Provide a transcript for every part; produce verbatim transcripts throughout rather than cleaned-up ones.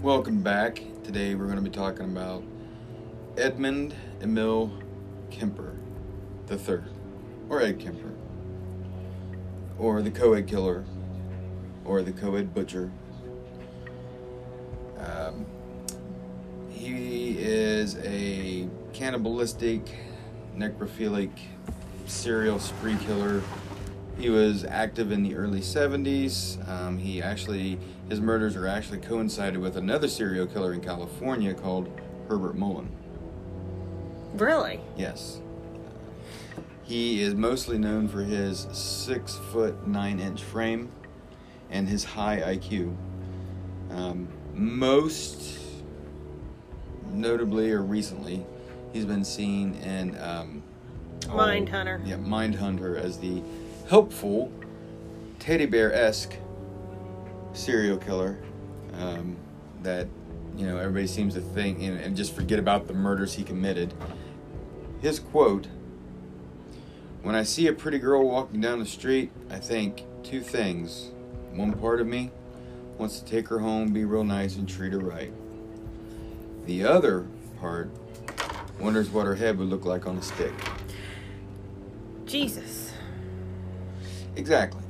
Welcome back. Today we're going to be talking about Edmund Emil Kemper the third, or Ed Kemper, or the co-ed killer, or the co-ed butcher. Um, he is a cannibalistic, necrophilic, serial spree killer. He was active in the early seventies. Um, he actually, his murders are actually coincided with another serial killer in California called Herbert Mullen. Really? Yes. He is mostly known for his six foot nine inch frame and his high I Q. Um, most notably or recently, he's been seen in um, Mindhunter. Oh, yeah, Mindhunter as the helpful, teddy bear-esque serial killer um, that, you know, everybody seems to think and, and just forget about the murders he committed. His quote, "When I see a pretty girl walking down the street, I think two things. One part of me wants to take her home, be real nice, and treat her right. The other part wonders what her head would look like on a stick." Jesus. Exactly.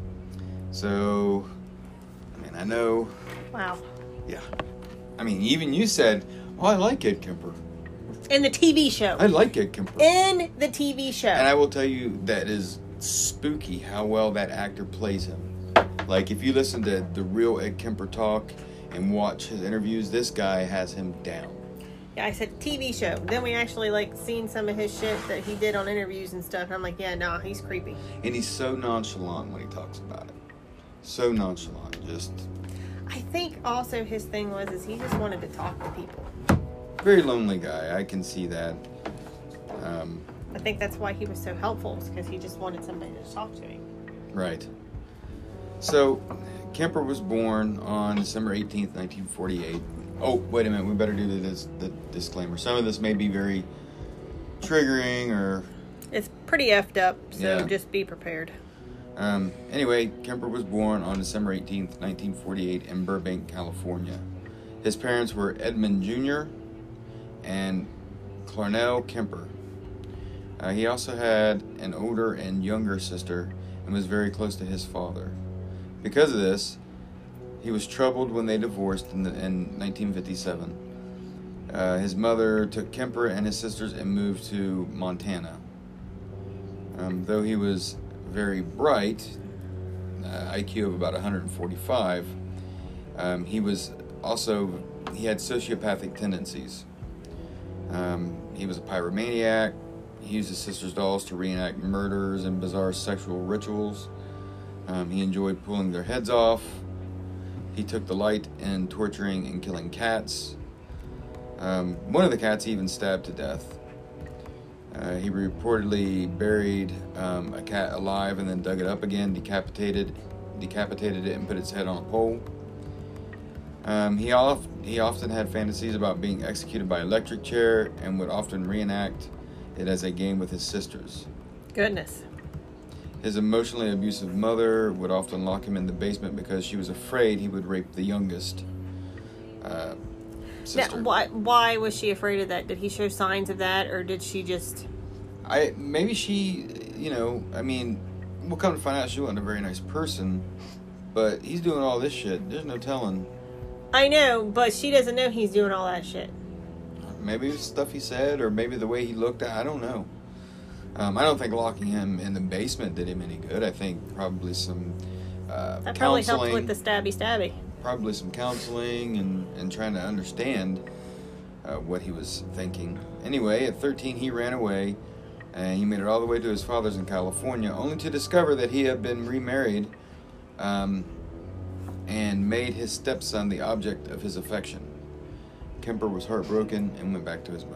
So, I mean, I know. Wow. Yeah. I mean, even you said, "Oh, I like Ed Kemper." In the T V show. I like Ed Kemper. In the T V show. And I will tell you that is spooky how well that actor plays him. Like, if you listen to the real Ed Kemper talk and watch his interviews, this guy has him down. Yeah, I said T V show. Then we actually, like, seen some of his shit that he did on interviews and stuff. And I'm like, yeah, nah, he's creepy. And he's so nonchalant when he talks about it. So nonchalant. Just I think also his thing was is he just wanted to talk to people. very lonely guy. I can see that. Um, I think that's why he was so helpful, because he just wanted somebody to talk to him. right. So, Kemper was born on December eighteenth, nineteen forty-eight. Oh, wait a minute. We better do the, the disclaimer. Some of this may be very triggering or... It's pretty effed up, so Yeah. just be prepared. Um, anyway, Kemper was born on December eighteenth, nineteen forty-eight in Burbank, California. His parents were Edmund Junior and Clarnell Kemper. Uh, he also had an older and younger sister and was very close to his father. Because of this, he was troubled when they divorced in, the, in nineteen fifty-seven. Uh, his mother took Kemper and his sisters and moved to Montana. Um, though he was very bright, uh, I Q of about one hundred forty-five, um, he was also, he had sociopathic tendencies. Um, he was a pyromaniac. He used his sister's dolls to reenact murders and bizarre sexual rituals. Um, he enjoyed pulling their heads off. He took delight in torturing and killing cats. Um, one of the cats he even stabbed to death. Uh, he reportedly buried um, a cat alive and then dug it up again, decapitated, decapitated it, and put its head on a pole. Um, he, oft, he often had fantasies about being executed by electric chair and would often reenact it as a game with his sisters. Goodness. His emotionally abusive mother would often lock him in the basement because she was afraid he would rape the youngest uh, sister. Now, why, why was she afraid of that? Did he show signs of that, or did she just... I Maybe she, you know, I mean, we'll come to find out she wasn't a very nice person, but he's doing all this shit. There's no telling. I know, but she doesn't know he's doing all that shit. Maybe it was stuff he said, or maybe the way he looked. I don't know. Um, I don't think locking him in the basement did him any good. I think probably some uh, That probably counseling. helped with the stabby stabby. Probably some counseling and, and trying to understand uh, what he was thinking. Anyway, at thirteen, he ran away, and he made it all the way to his father's in California, only to discover that he had been remarried um, and made his stepson the object of his affection. Kemper was heartbroken and went back to his mother.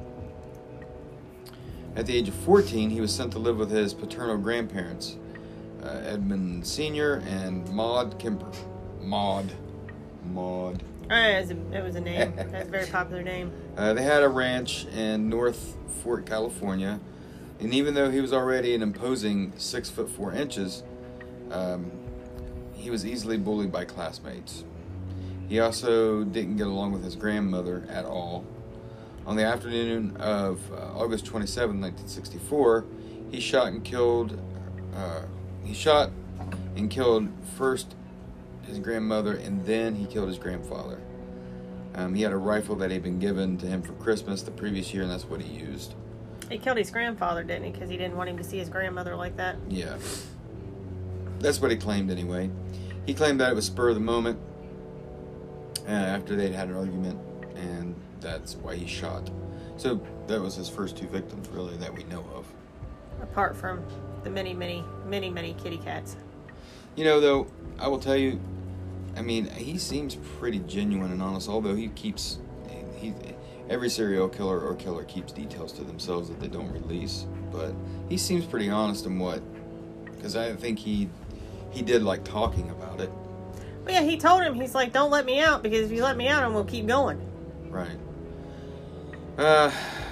At the age of fourteen, he was sent to live with his paternal grandparents, uh, Edmund Senior and Maud Kemper. Maud. Maud. Oh, it was a, it was a name. That's a very popular name. Uh, they had a ranch in North Fort, California, and even though he was already an imposing six foot four inches, um, he was easily bullied by classmates. He also didn't get along with his grandmother at all. On the afternoon of uh, August twenty-seventh, nineteen sixty-four, he shot and killed. Uh, he shot and killed first his grandmother, and then he killed his grandfather. Um, he had a rifle that had been given to him for Christmas the previous year, and that's what he used. He killed his grandfather, didn't he? Because he didn't want him to see his grandmother like that. Yeah. That's what he claimed anyway. He claimed that it was spur of the moment uh, after they'd had an argument, and that's why he shot. So that was his first two victims, really, that we know of. Apart from the many, many, many, many kitty cats. You know, though, I will tell you, I mean, he seems pretty genuine and honest, although he keeps, he, every serial killer or killer keeps details to themselves that they don't release, but he seems pretty honest in what, because I think he, he did like talking about it. Well, yeah, he told him, he's like, don't let me out, because if you let me out, I'm going to keep going. Right. Uh,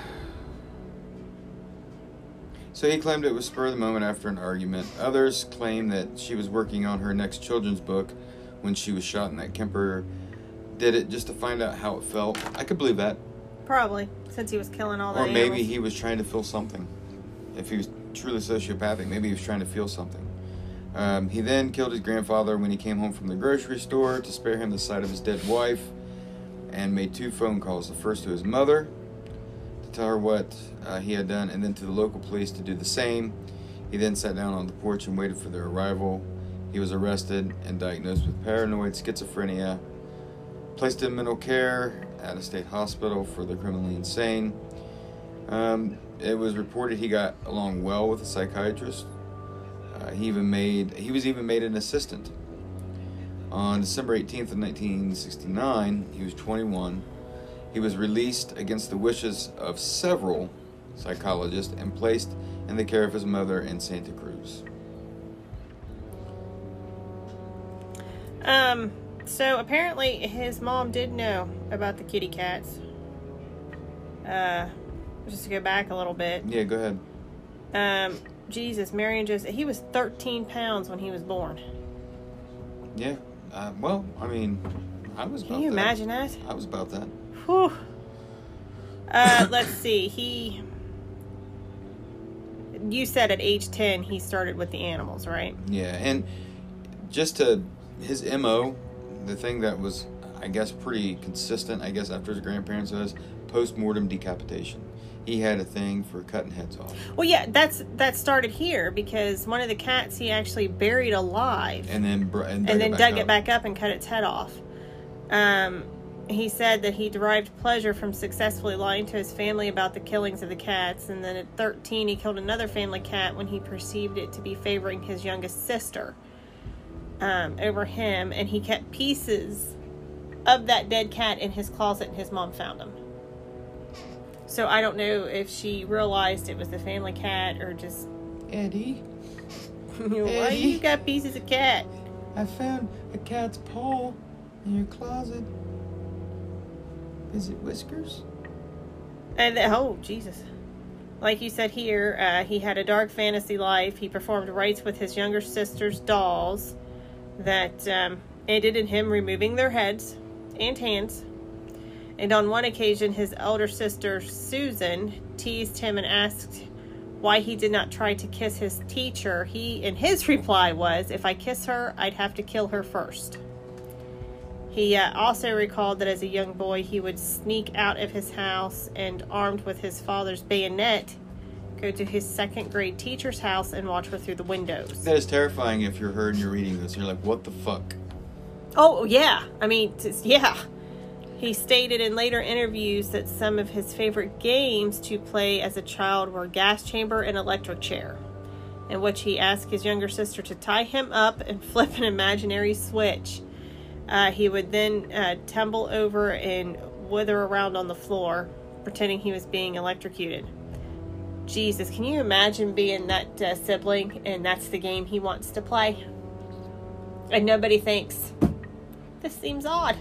so he claimed it was spur of the moment after an argument. Others claim that she was working on her next children's book when she was shot, and that Kemper did it just to find out how it felt. I could believe that. Probably, since he was killing all the Or maybe animals. he was trying to feel something. If he was truly sociopathic, maybe he was trying to feel something. Um, he then killed his grandfather when he came home from the grocery store to spare him the sight of his dead wife, and made two phone calls. The first to his mother to tell her what uh, he had done, and then to the local police to do the same. He then sat down on the porch and waited for their arrival. He was arrested and diagnosed with paranoid schizophrenia, placed in mental care at a state hospital for the criminally insane. Um, it was reported he got along well with a psychiatrist. Uh, he even made he was even made an assistant. On December eighteenth of nineteen sixty-nine, he was twenty-one. He was released against the wishes of several psychologists and placed in the care of his mother in Santa Cruz. Um, so apparently his mom did know about the kitty cats. Uh, just to go back a little bit. Yeah, go ahead. Um, Jesus, Marion just, he was thirteen pounds when he was born. Yeah. Uh, well, I mean, I was about that. Can you imagine that? I was about that. Whew. Uh, let's see. He, you said at age ten he started with the animals, right? Yeah, and just to his M O, the thing that was, I guess, pretty consistent, I guess, after his grandparents was post-mortem decapitation. He had a thing for cutting heads off. Well, yeah, that's that started here because one of the cats he actually buried alive, and then br- and, dug and then it back dug up. it back up and cut its head off. Um, he said that he derived pleasure from successfully lying to his family about the killings of the cats, and then at thirteen he killed another family cat when he perceived it to be favoring his youngest sister um, over him, and he kept pieces of that dead cat in his closet, and his mom found them. So I don't know if she realized it was the family cat or just... Eddie, Why Eddie. you got pieces of cat? I found a cat's paw in your closet. Is it Whiskers? And the, oh, Jesus. Like you said here, uh, he had a dark fantasy life. He performed rites with his younger sister's dolls that um, ended in him removing their heads and hands. And on one occasion, his elder sister, Susan, teased him and asked why he did not try to kiss his teacher. He, and his reply was, if I kiss her, I'd have to kill her first. He uh, also recalled that as a young boy, he would sneak out of his house and, armed with his father's bayonet, go to his second grade teacher's house and watch her through the windows. That is terrifying if you're her and you're reading this. You're like, what the fuck? Oh, yeah. I mean, just, yeah. He stated in later interviews that some of his favorite games to play as a child were gas chamber and electric chair, in which he asked his younger sister to tie him up and flip an imaginary switch. Uh, he would then uh, tumble over and wither around on the floor, pretending he was being electrocuted. Jesus, can you imagine being that uh, sibling and that's the game he wants to play? And nobody thinks, this seems odd.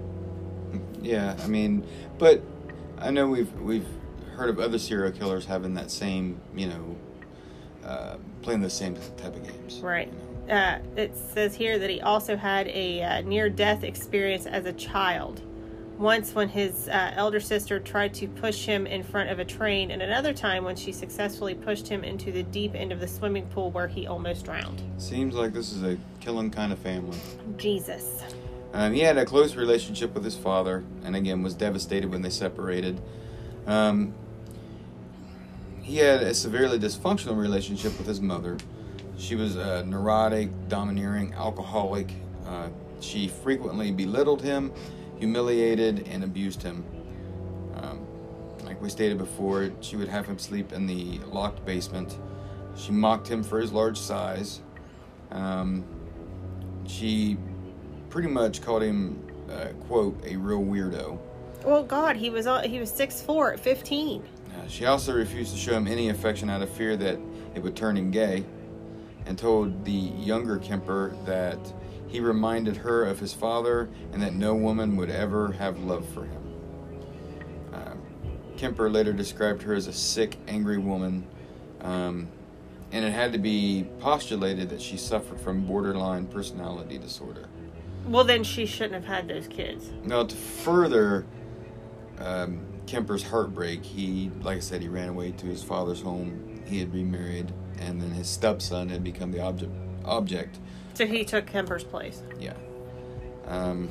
Yeah, I mean, but I know we've we've heard of other serial killers having that same, you know, uh, playing the same type of games. Right. You know? uh, it says here that he also had a uh, near-death experience as a child. Once when his uh, elder sister tried to push him in front of a train, and another time when she successfully pushed him into the deep end of the swimming pool where he almost drowned. Seems like this is a killing kind of family. Jesus. Um, he had a close relationship with his father, and again was devastated when they separated. Um, he had a severely dysfunctional relationship with his mother. She was a neurotic, domineering, alcoholic. Uh, she frequently belittled him, humiliated, and abused him. Um, like we stated before, she would have him sleep in the locked basement. She mocked him for his large size. Um, she pretty much called him, uh, quote, a real weirdo. Well, God, he was uh, he was six foot four at fifteen. Uh, she also refused to show him any affection out of fear that it would turn him gay, and told the younger Kemper that he reminded her of his father and that no woman would ever have love for him. Uh, Kemper later described her as a sick, angry woman, um, and it had to be postulated that she suffered from borderline personality disorder. Well, then she shouldn't have had those kids. Now, to further um, Kemper's heartbreak, he, like I said, he ran away to his father's home. He had remarried, and then his stepson had become the object. object. So he took Kemper's place. Yeah. Um,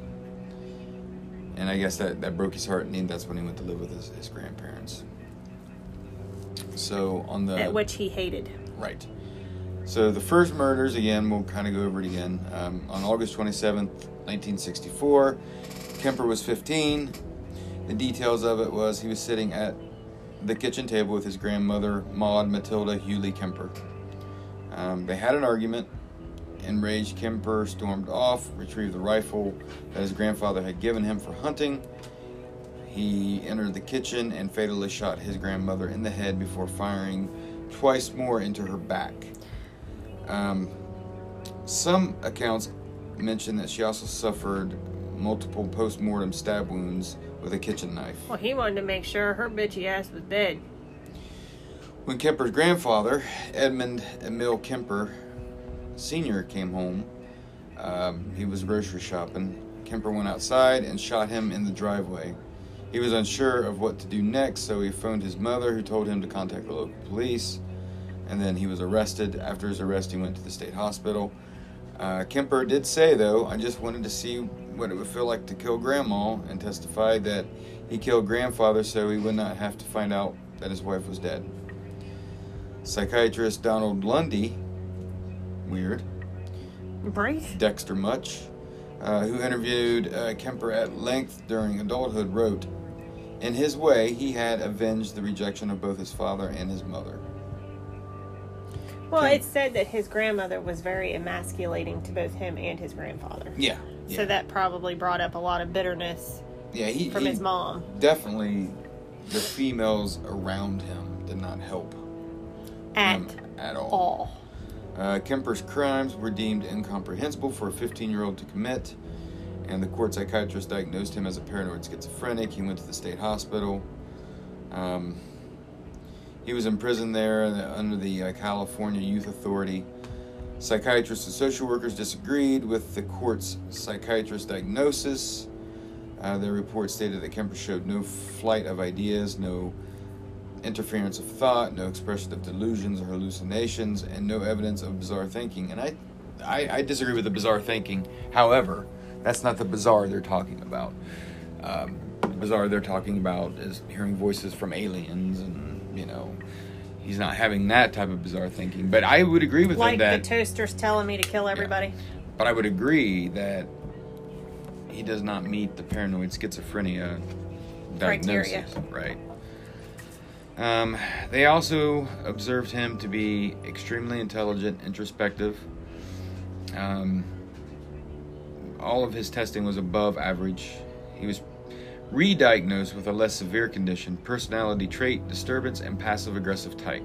and I guess that, that broke his heart, and that's when he went to live with his, his grandparents. So on the... At which he hated. Right. So the first murders, again, we'll kind of go over it again. Um, on August twenty-seventh, nineteen sixty-four, Kemper was fifteen. The details of it was he was sitting at the kitchen table with his grandmother, Maud Matilda Hewley Kemper. Um, they had an argument. Enraged, Kemper stormed off, retrieved the rifle that his grandfather had given him for hunting. He entered the kitchen and fatally shot his grandmother in the head before firing twice more into her back. Um, some accounts mention that she also suffered multiple post-mortem stab wounds with a kitchen knife. Well, he wanted to make sure her bitchy ass was dead. When Kemper's grandfather, Edmund Emil Kemper Senior, came home, um, he was grocery shopping. Kemper went outside and shot him in the driveway. He was unsure of what to do next, so he phoned his mother, who told him to contact the local police. And then he was arrested. After his arrest, he went to the state hospital. Uh, Kemper did say, though, I just wanted to see what it would feel like to kill Grandma, and testified that he killed grandfather so he would not have to find out that his wife was dead. Psychiatrist Donald Lundy, weird, Right. Dexter Much, uh, who interviewed uh, Kemper at length during adulthood, wrote, in his way, he had avenged the rejection of both his father and his mother. Well, it's said that his grandmother was very emasculating to both him and his grandfather. Yeah. yeah. So that probably brought up a lot of bitterness yeah, he, from he his mom. Definitely, the females around him did not help At, him at all. all. Uh, Kemper's crimes were deemed incomprehensible for a fifteen-year-old to commit, and the court psychiatrist diagnosed him as a paranoid schizophrenic. He went to the state hospital. Um... He was in prison there under the uh, California Youth Authority. Psychiatrists and social workers disagreed with the court's psychiatrist diagnosis. Uh, their report stated that Kemper showed no flight of ideas, no interference of thought, no expression of delusions or hallucinations, and no evidence of bizarre thinking. And I, I, I disagree with the bizarre thinking. However, that's not the bizarre they're talking about. Um, the bizarre they're talking about is hearing voices from aliens and, you know, he's not having that type of bizarre thinking. But I would agree with like him that... Like the toaster's telling me to kill everybody. Yeah, but I would agree that he does not meet the paranoid schizophrenia diagnosis. Criteria. Right. Um, they also observed him to be extremely intelligent, introspective. Um, all of his testing was above average. He was re-diagnosed with a less severe condition, personality trait disturbance, and passive-aggressive type.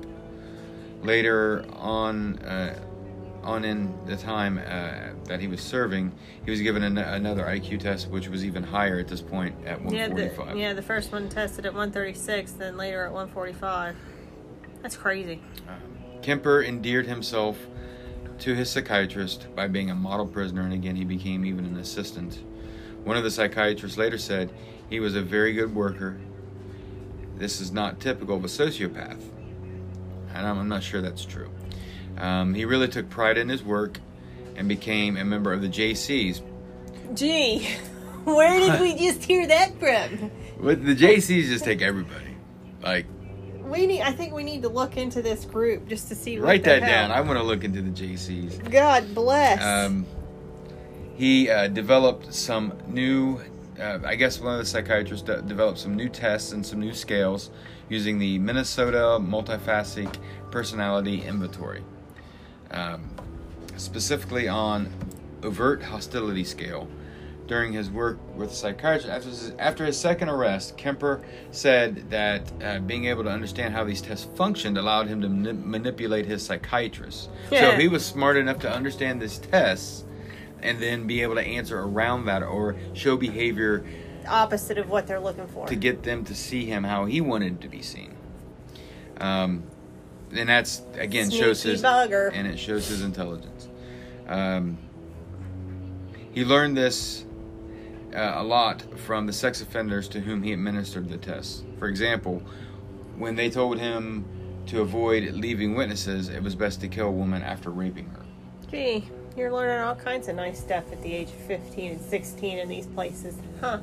Later on, uh, on in the time uh, that he was serving, he was given an- another I Q test, which was even higher at this point at one forty-five. Yeah, the, yeah, the first one tested at one thirty-six, then later at one forty-five. That's crazy. Um, Kemper endeared himself to his psychiatrist by being a model prisoner, and again, he became even an assistant. One of the psychiatrists later said he was a very good worker. This is not typical of a sociopath. And I'm not sure that's true. Um, he really took pride in his work and became a member of the J Cs. Gee, where did we just hear that from? With the J Cs just take everybody. Like, we need. I think we need to look into this group just to see. What write that hell. down. I want to look into the J Cs. God bless. Um, he uh, developed some new. Uh, I guess one of the psychiatrists de- developed some new tests and some new scales using the Minnesota Multiphasic Personality Inventory, um, specifically on overt hostility scale. During his work with a psychiatrist, after his, after his second arrest, Kemper said that uh, being able to understand how these tests functioned allowed him to manip- manipulate his psychiatrist. Yeah. So he was smart enough to understand these tests and then be able to answer around that or show behavior opposite of what they're looking for to get them to see him how he wanted to be seen. Um, and that's, again, Sneaky shows his bugger. and it shows his intelligence. Um, he learned this uh, a lot from the sex offenders to whom he administered the tests. For example, when they told him to avoid leaving witnesses, it was best to kill a woman after raping her. Gee, you're learning all kinds of nice stuff at the age of fifteen and sixteen in these places, huh?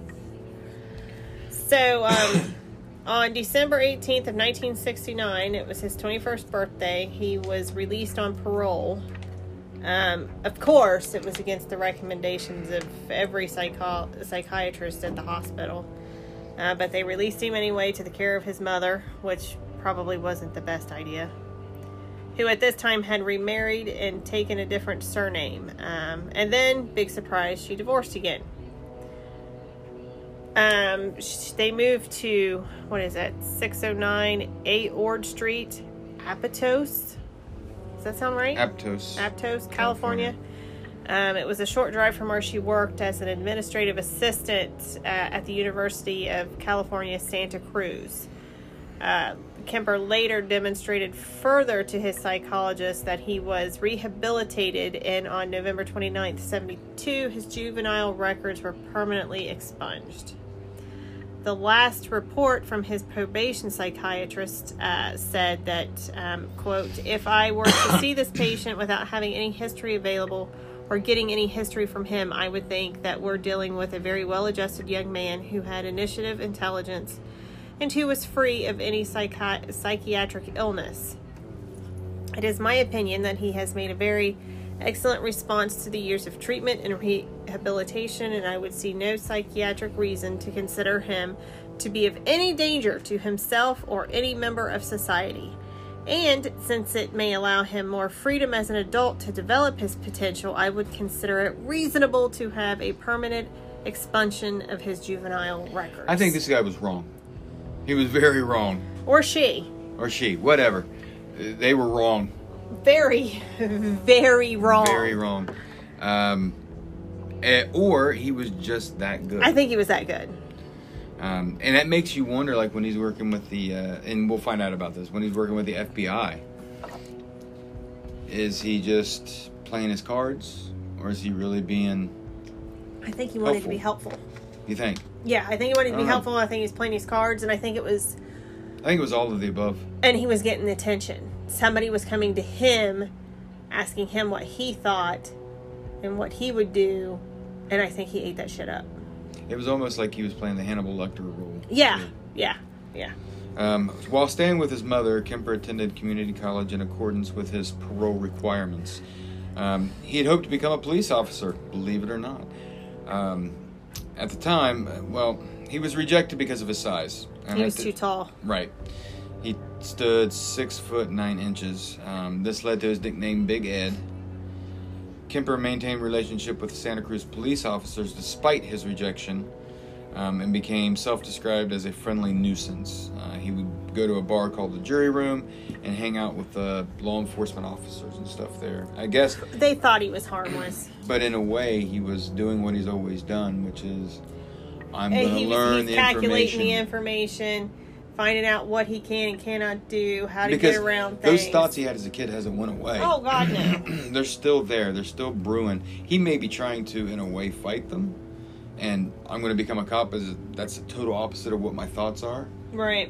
So, um, on December eighteenth of nineteen sixty-nine, it was his twenty-first birthday, he was released on parole. Um, of course, it was against the recommendations of every psycho- psychiatrist at the hospital. Uh, but they released him anyway to the care of his mother, which probably wasn't the best idea, who at this time had remarried and taken a different surname. Um, and then, big surprise, she divorced again. Um, sh- they moved to, what is that, six oh nine A Ord Street, Aptos? Does that sound right? Aptos. Aptos, California. Um, it was a short drive from where she worked as an administrative assistant uh, at the University of California, Santa Cruz. Uh, Kemper later demonstrated further to his psychologist that he was rehabilitated, and on November twenty-ninth, seventy-two, his juvenile records were permanently expunged. The last report from his probation psychiatrist uh, said that, um, quote, if I were to see this patient without having any history available or getting any history from him, I would think that we're dealing with a very well-adjusted young man who had initiative, intelligence, and who was free of any psychi- psychiatric illness. It is my opinion that he has made a very excellent response to the years of treatment and rehabilitation, and I would see no psychiatric reason to consider him to be of any danger to himself or any member of society. And since it may allow him more freedom as an adult to develop his potential, I would consider it reasonable to have a permanent expunsion of his juvenile records. I think this guy was wrong. He was very wrong. Or she. Or she, whatever. They were wrong. Very, very wrong. Very wrong. Um, eh, or he was just that good. I think he was that good. Um, and that makes you wonder, like when he's working with the, uh, and we'll find out about this, when he's working with the F B I, is he just playing his cards, or is he really being I think he wanted helpful? to be helpful. You think? Yeah, I think he wanted to be I don't know. helpful. I think he was playing his cards, and I think it was, I think it was all of the above. and he was getting attention. Somebody was coming to him, asking him what he thought and what he would do, and I think he ate that shit up. It was almost like he was playing the Hannibal Lecter role. Yeah, yeah, yeah. Um, while staying with his mother, Kemper attended community college in accordance with his parole requirements. Um, he had hoped to become a police officer, believe it or not. Um, at the time, well, he was rejected because of his size. And He was at the- too tall. Right. He stood six foot nine inches. Um, this led to his nickname Big Ed. Kemper maintained relationship with Santa Cruz police officers despite his rejection, um, and became self-described as a friendly nuisance. Uh, he would go to a bar called the Jury Room and hang out with uh, law enforcement officers and stuff there. I guess, They thought he was harmless. but in a way, he was doing what he's always done, which is, I'm And going he to was learn he's the calculating information. the information, finding out what he can and cannot do, how to because get around things. Those thoughts he had as a kid hasn't went away. Oh, God, no. They're still there. They're still brewing. He may be trying to, in a way, fight them. And I'm going to become a cop. That's the total opposite of what my thoughts are. Right.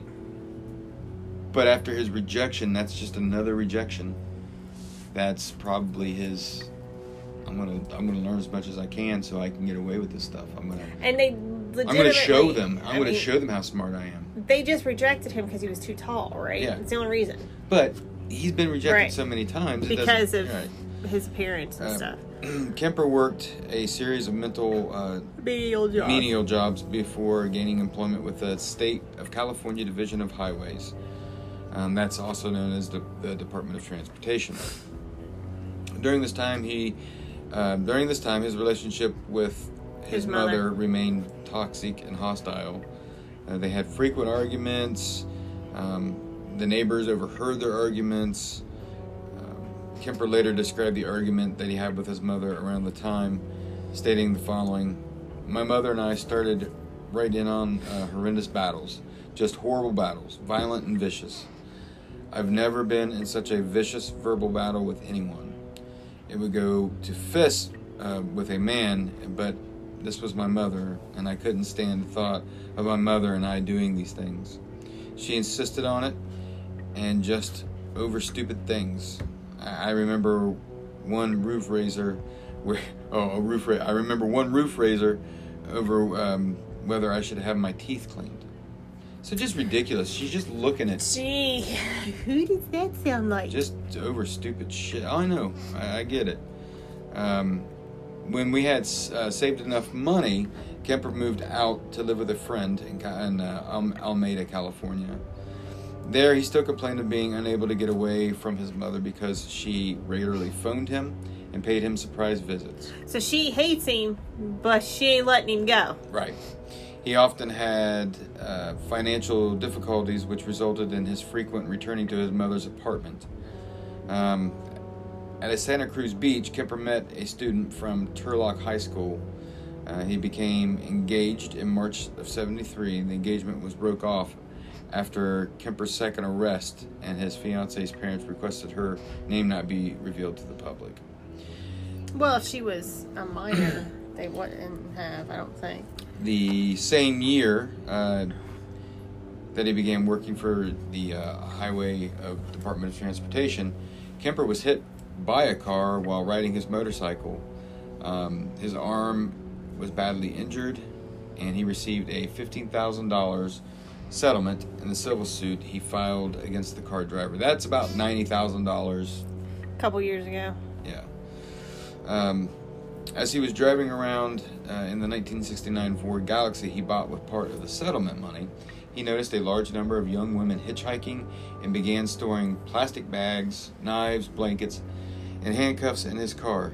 But after his rejection, that's just another rejection. That's probably his... I'm gonna I'm gonna learn as much as I can so I can get away with this stuff. I'm gonna and they I'm gonna show them. I'm I gonna mean, show them how smart I am. They just rejected him because he was too tall, right? Yeah, it's the only reason. But he's been rejected right. so many times because of right. his appearance and uh, stuff. Kemper worked a series of mental uh, menial jobs. menial jobs before gaining employment with the State of California Division of Highways. Um, that's also known as the, the Department of Transportation. During this time, he Um, during this time, his relationship with his, his mother. mother remained toxic and hostile. Uh, they had frequent arguments. Um, the neighbors overheard their arguments. Um, Kemper later described the argument that he had with his mother around the time, stating the following: "My mother and I started right in on uh, horrendous battles, just horrible battles, violent and vicious. I've never been in such a vicious verbal battle with anyone. It would go to fists uh, with a man, but this was my mother, and I couldn't stand the thought of my mother and I doing these things. She insisted on it, and just over stupid things. I, I remember one roof raiser, where oh, a roof ra- I remember one roof raiser over um, whether I should have my teeth cleaned. So just ridiculous. She's just looking at... Gee, who does that sound like? Just over stupid shit. Oh, I know. I, I get it. Um, when we had uh, saved enough money, Kemper moved out to live with a friend in, in uh, Alameda, California. There, he still complained of being unable to get away from his mother because she regularly phoned him and paid him surprise visits. So she hates him, but she ain't letting him go. Right. He often had uh, financial difficulties, which resulted in his frequent returning to his mother's apartment. Um, at a Santa Cruz Beach, Kemper met a student from Turlock High School. Uh, he became engaged in March of seventy-three, and the engagement was broke off after Kemper's second arrest, and his fiance's parents requested her name not be revealed to the public. Well, if she was a minor, they wouldn't have, I don't think. The same year uh, that he began working for the uh, Highway of Department of Transportation, Kemper was hit by a car while riding his motorcycle. Um, his arm was badly injured, and he received a fifteen thousand dollars settlement in the civil suit he filed against the car driver. That's about ninety thousand dollars. A couple years ago. Yeah. Um... As he was driving around uh, in the nineteen sixty-nine Ford Galaxy he bought with part of the settlement money, he noticed a large number of young women hitchhiking and began storing plastic bags, knives, blankets, and handcuffs in his car.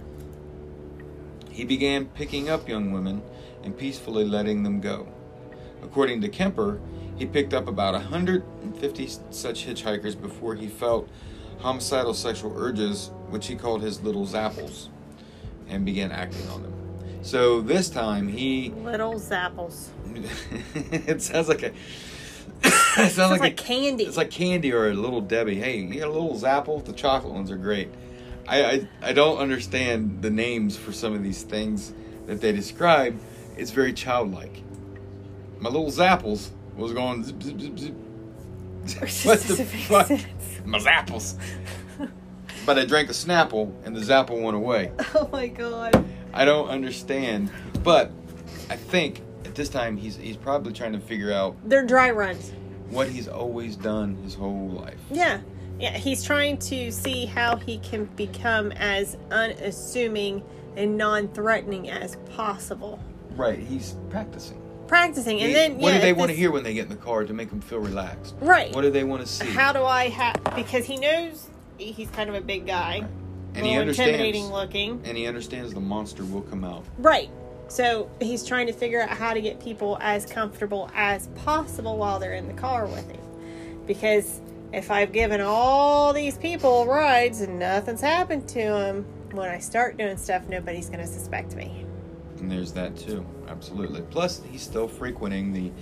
He began picking up young women and peacefully letting them go. According to Kemper, he picked up about one hundred fifty such hitchhikers before he felt homicidal sexual urges, which he called his little zapples, and began acting on them. So this time he... Little zapples. It sounds like a... it sounds, sounds like, like a, candy. It's like candy or a Little Debbie. Hey, you got a little Zapple? The chocolate ones are great. I, I, I don't understand the names for some of these things that they describe. It's very childlike. My little Zapples was going zip, zip, zip, zip. What the fuck? My Zapples. But I drank a Snapple, and the Zapple went away. Oh, my God. I don't understand. But I think at this time, he's he's probably trying to figure out... They're dry runs. What he's always done his whole life. Yeah. Yeah, he's trying to see how he can become as unassuming and non-threatening as possible. Right. He's practicing. Practicing. And he, then, What yeah, do they this, want to hear when they get in the car to make them feel relaxed? Right. What do they want to see? How do I have... Because he knows... He's kind of a big guy. Right. And he understands, intimidating looking. And he understands the monster will come out. Right. So he's trying to figure out how to get people as comfortable as possible while they're in the car with him. Because if I've given all these people rides and nothing's happened to them, when I start doing stuff, nobody's going to suspect me. And there's that too. Absolutely. Plus, he's still frequenting the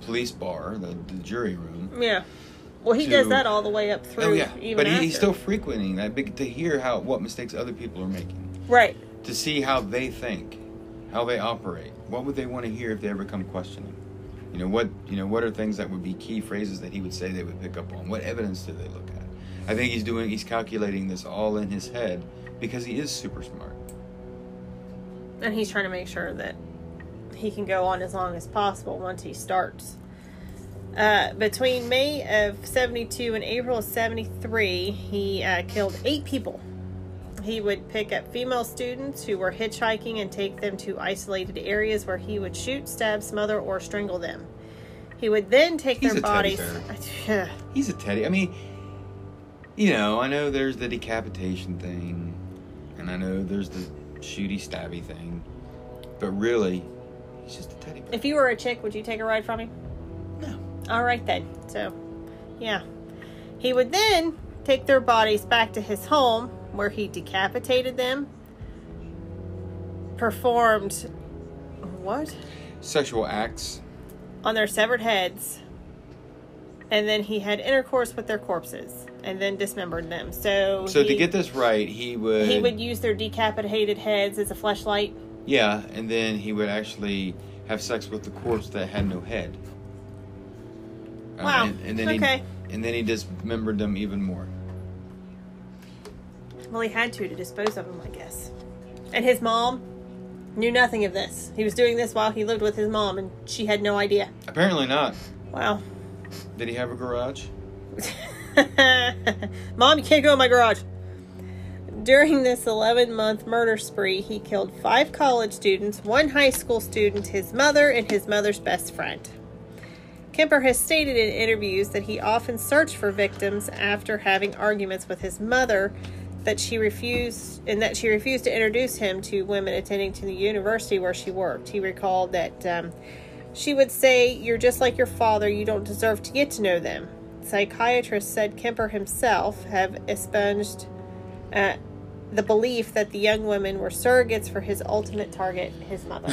police bar, the, the jury room. Yeah. Well, he to, does that all the way up through. Oh yeah, even but he, after. he's still frequenting that big to hear how what mistakes other people are making. Right. To see how they think, how they operate. What would they want to hear if they ever come questioning? You know what? You know what are things that would be key phrases that he would say they would pick up on? What evidence do they look at? I think he's doing. He's calculating this all in his head because he is super smart. And he's trying to make sure that he can go on as long as possible once he starts. Uh, between May of seventy-two and April of seventy-three, he uh, killed eight people. He would pick up female students who were hitchhiking and take them to isolated areas where he would shoot, stab, smother, or strangle them. He would then take He's their a teddy bodies. bear. He's a teddy. I mean, you know, I know there's the decapitation thing, and I know there's the shooty, stabby thing, but really, he's just a teddy bear. If you were a chick, would you take a ride from him? No. All right then. So, yeah. He would then take their bodies back to his home, where he decapitated them, performed what? Sexual acts on their severed heads, and then he had intercourse with their corpses, and then dismembered them. So, so he, to get this right, he would he would use their decapitated heads as a fleshlight. Yeah, and then he would actually have sex with the corpse that had no head. Wow. Um, and, and then okay. He, and then he dismembered them even more. Well, he had to to dispose of them, I guess. And his mom knew nothing of this. He was doing this while he lived with his mom, and she had no idea. Apparently not. Wow. Did he have a garage? Mom, you can't go in my garage. During this eleven-month murder spree, he killed five college students, one high school student, his mother, and his mother's best friend. Kemper has stated in interviews that he often searched for victims after having arguments with his mother, that she refused and that she refused to introduce him to women attending to the university where she worked. He recalled that um, she would say, "You're just like your father. You don't deserve to get to know them." Psychiatrists said Kemper himself have expunged uh, the belief that the young women were surrogates for his ultimate target, his mother,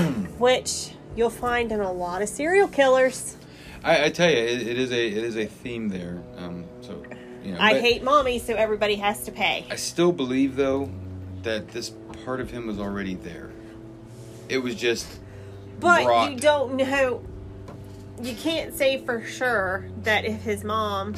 which you'll find in a lot of serial killers. I, I tell you, it, it is a it is a theme there. Um, so. You know, I hate mommy, so everybody has to pay. I still believe, though, that this part of him was already there. It was just But brought... you don't know... You can't say for sure that if his mom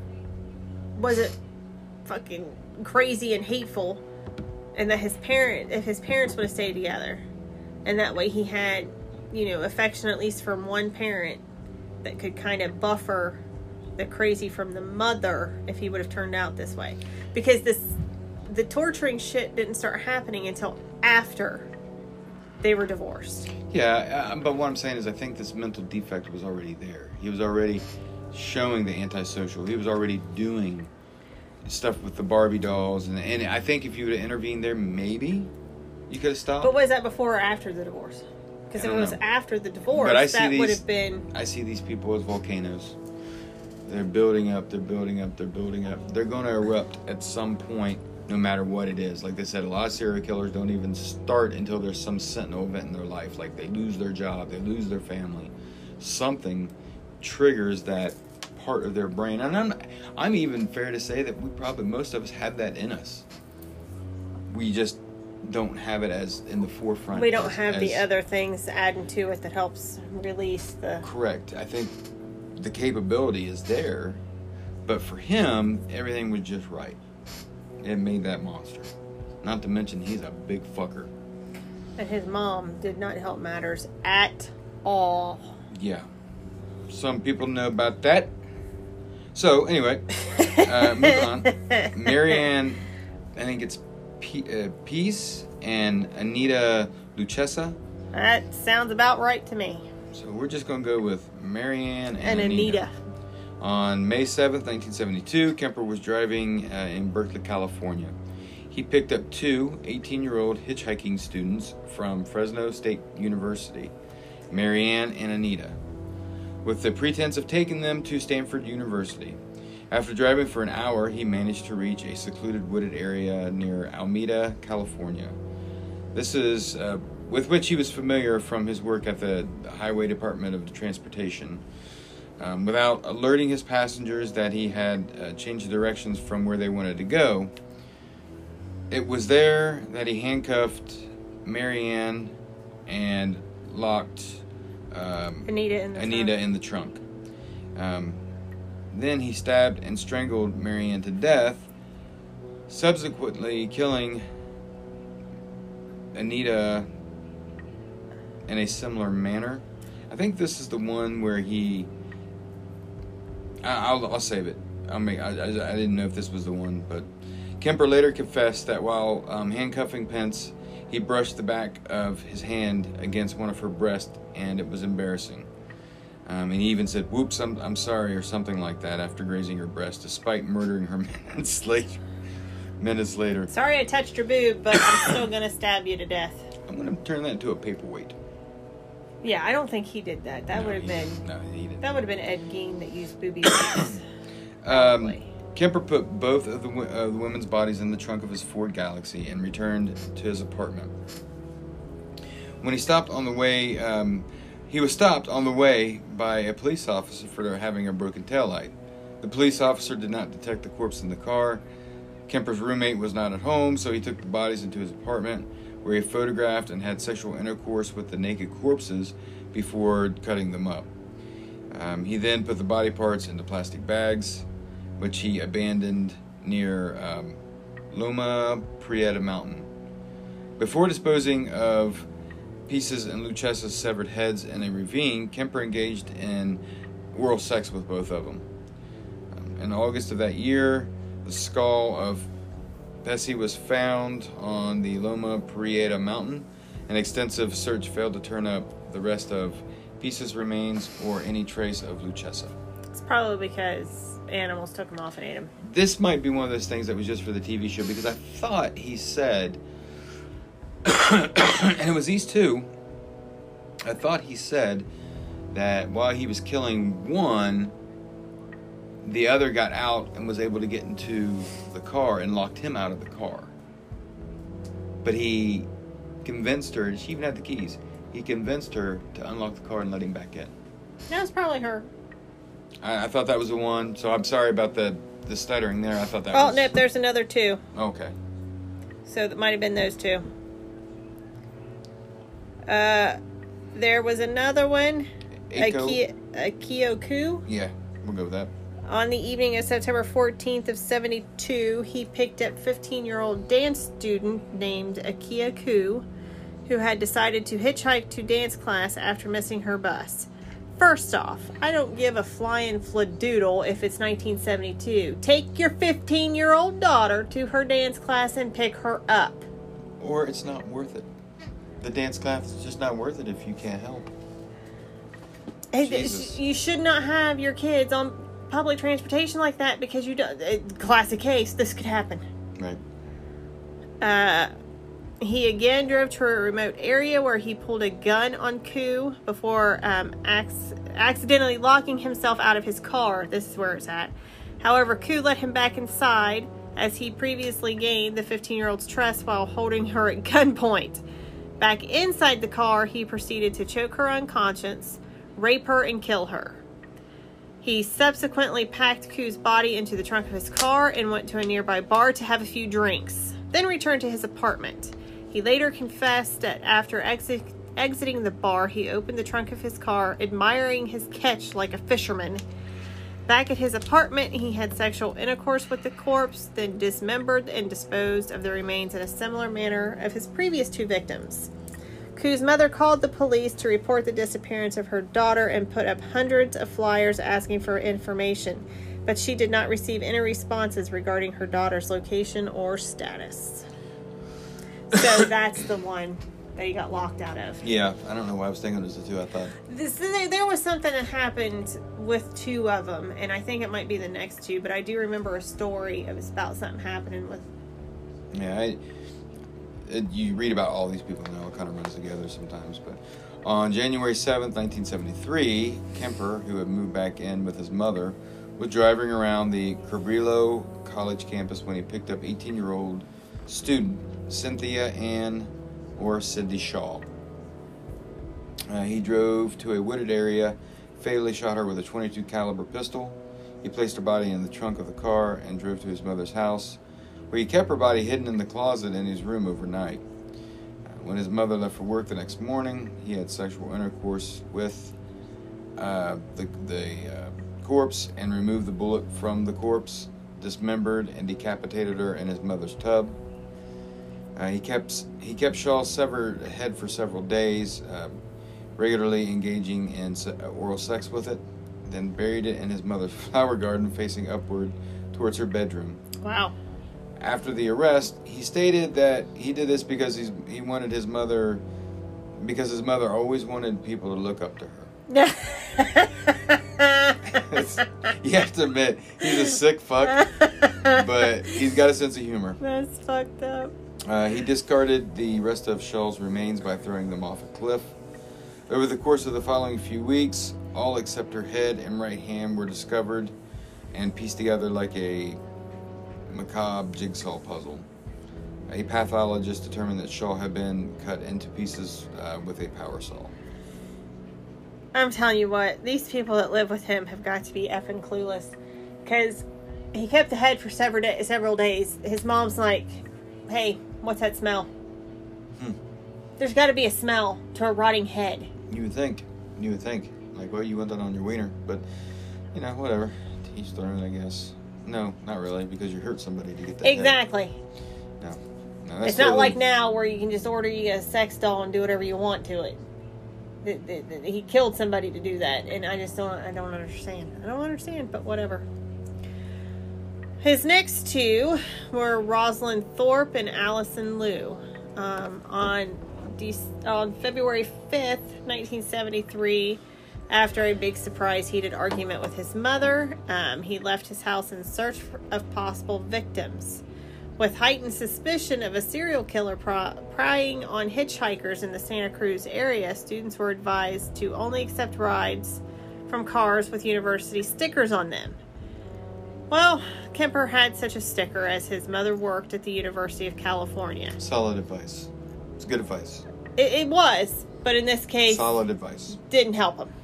wasn't fucking crazy and hateful, and that his parent, if his parents would have stayed together, and that way he had, you know, affection at least from one parent that could kind of buffer the crazy from the mother if he would have turned out this way. Because this the torturing shit didn't start happening until after they were divorced. Yeah, uh, but what I'm saying is I think this mental defect was already there. He was already showing the antisocial. He was already doing stuff with the Barbie dolls. And, and I think if you would have intervened there, maybe you could have stopped. But was that before or after the divorce? Because if it was know. after the divorce, but I see that these, would have been... I see these people as volcanoes. They're building up, they're building up, they're building up. They're going to erupt at some point, no matter what it is. Like they said, a lot of serial killers don't even start until there's some sentinel event in their life. Like they lose their job, they lose their family. Something triggers that part of their brain. And I'm, I'm even fair to say that we probably, most of us have that in us. We just don't have it as in the forefront. We don't as, have as, the other things adding to it that helps release the... Correct. I think the capability is there, but for him, everything was just right. It made that monster. Not to mention, he's a big fucker. And his mom did not help matters at all. Yeah. Some people know about that. So, anyway, uh, moving on. Marianne, I think it's P- uh, Peace and Anita Lucchesa. That sounds about right to me. So we're just going to go with Marianne and and, Anita. Anita. On May seventh, nineteen seventy-two, Kemper was driving uh, in Berkeley, California. He picked up two eighteen-year-old hitchhiking students from Fresno State University, Marianne and Anita, with the pretense of taking them to Stanford University. After driving for an hour, he managed to reach a secluded wooded area near Alameda, California. This is uh, with which he was familiar from his work at the Highway Department of Transportation. Um, without alerting his passengers that he had uh, changed directions from where they wanted to go, it was there that he handcuffed Marianne and locked um, Anita in the Anita trunk. in the trunk. Um, then he stabbed and strangled Marianne to death, subsequently killing Anita in a similar manner. I think this is the one where he... I'll, I'll save it. I'll make, I, I, I didn't know if this was the one, but Kemper later confessed that while um, handcuffing Pence, he brushed the back of his hand against one of her breasts, and it was embarrassing. Um, and he even said, "Whoops, I'm, I'm sorry," or something like that after grazing her breast, despite murdering her minutes later. Minutes later. Sorry I touched your boob, but I'm still going to stab you to death. I'm going to turn that into a paperweight. Yeah, I don't think he did that. That No, would have he- been... No, he didn't. That would have been Ed Gein that used booby traps. Um, Kemper put both of the, wo- uh, the women's bodies in the trunk of his Ford Galaxy and returned to his apartment. When he stopped on the way, um, he was stopped on the way by a police officer for having a broken taillight. The police officer did not detect the corpse in the car. Kemper's roommate was not at home, so he took the bodies into his apartment, where he photographed and had sexual intercourse with the naked corpses before cutting them up. Um, he then put the body parts into plastic bags, which he abandoned near um, Loma Prieta Mountain. Before disposing of pieces and Lucesa's severed heads in a ravine, Kemper engaged in oral sex with both of them. Um, in August of that year, the skull of Bessie was found on the Loma Prieta Mountain. An extensive search failed to turn up the rest of Pisa's remains or any trace of Lucesa. It's probably because animals took him off and ate him. This might be one of those things that was just for the T V show, because I thought he said, and it was these two, I thought he said that while he was killing one, the other got out and was able to get into the car and locked him out of the car. But he convinced her, she even had the keys, he convinced her to unlock the car and let him back in. That was probably her. I, I thought that was the one, so I'm sorry about the, the stuttering there. I thought that Oh, was... nope, there's another two. Okay. So that might have been those two. Uh, there was another one, a, Aiko? Ki- a Kyoku. Yeah, we'll go with that. On the evening of September fourteenth of seventy-two, he picked up fifteen-year-old dance student named Akia Ku, who had decided to hitchhike to dance class after missing her bus. First off, I don't give a flying fladoodle if it's nineteen seventy-two. Take your fifteen-year-old daughter to her dance class and pick her up. Or it's not worth it. The dance class is just not worth it if you can't help. Hey, Jesus. You should not have your kids on public transportation like that because you don't... uh, Classic case, this could happen. Right. Uh, he again drove to a remote area where he pulled a gun on Ku before um, ac- accidentally locking himself out of his car. This is where it's at. However, Ku let him back inside as he previously gained the fifteen-year-old's trust while holding her at gunpoint. Back inside the car, he proceeded to choke her unconscious, rape her, and kill her. He subsequently packed Ku's body into the trunk of his car and went to a nearby bar to have a few drinks, then returned to his apartment. He later confessed that after exit- exiting the bar, he opened the trunk of his car, admiring his catch like a fisherman. Back at his apartment, he had sexual intercourse with the corpse, then dismembered and disposed of the remains in a similar manner of his previous two victims. Ku's mother called the police to report the disappearance of her daughter and put up hundreds of flyers asking for information, but she did not receive any responses regarding her daughter's location or status. So that's the one that he got locked out of. Yeah, I don't know why I was thinking it was the two I thought. This, there, there was something that happened with two of them, and I think it might be the next two, but I do remember a story of about something happening with... Yeah, I, it, you read about all these people and it all kind of runs together sometimes. But on January seventh, nineteen seventy-three, Kemper, who had moved back in with his mother, was driving around the Cabrillo College campus when he picked up eighteen-year-old student Cynthia Ann or Cindy Shaw Uh, he drove to a wooded area, fatally shot her with a twenty-two caliber pistol. He placed her body in the trunk of the car and drove to his mother's house, where he kept her body hidden in the closet in his room overnight. Uh, when his mother left for work the next morning, he had sexual intercourse with uh, the, the uh, corpse and removed the bullet from the corpse, dismembered and decapitated her in his mother's tub. Uh, he kept he kept Shaw's severed head for several days, uh, regularly engaging in oral sex with it, then buried it in his mother's flower garden facing upward towards her bedroom. Wow. After the arrest, he stated that he did this because he's, he wanted his mother, because his mother always wanted people to look up to her. You have to admit, he's a sick fuck, but he's got a sense of humor. That's fucked up. Uh, he discarded the rest of Shaw's remains by throwing them off a cliff. Over the course of the following few weeks, all except her head and right hand were discovered and pieced together like a macabre jigsaw puzzle. A pathologist determined that Shaw had been cut into pieces uh, with a power saw. I'm telling you what, these people that live with him have got to be effing clueless. Because he kept the head for several, day, several days. His mom's like, hey, what's that smell? Hmm. There's got to be a smell to a rotting head. You would think. You would think. Like, well, you want that on your wiener. But, you know, whatever. To each their own, I guess. No, not really, because you hurt somebody to get that Exactly. head. No. No, that's it's not totally... like now where you can just order you a sex doll and do whatever you want to it. The, the, the, he killed somebody to do that, and I just don't, I don't understand. I don't understand, but whatever. His next two were Rosalind Thorpe and Allison Liu. Um, on, De- on February fifth, nineteen seventy-three, after a big surprise heated argument with his mother, um, he left his house in search for, of possible victims. With heightened suspicion of a serial killer pry- prying on hitchhikers in the Santa Cruz area, students were advised to only accept rides from cars with university stickers on them. Well, Kemper had such a sticker as his mother worked at the University of California. Solid advice. It's good advice. It, it was, but in this case... Solid advice. Didn't help him.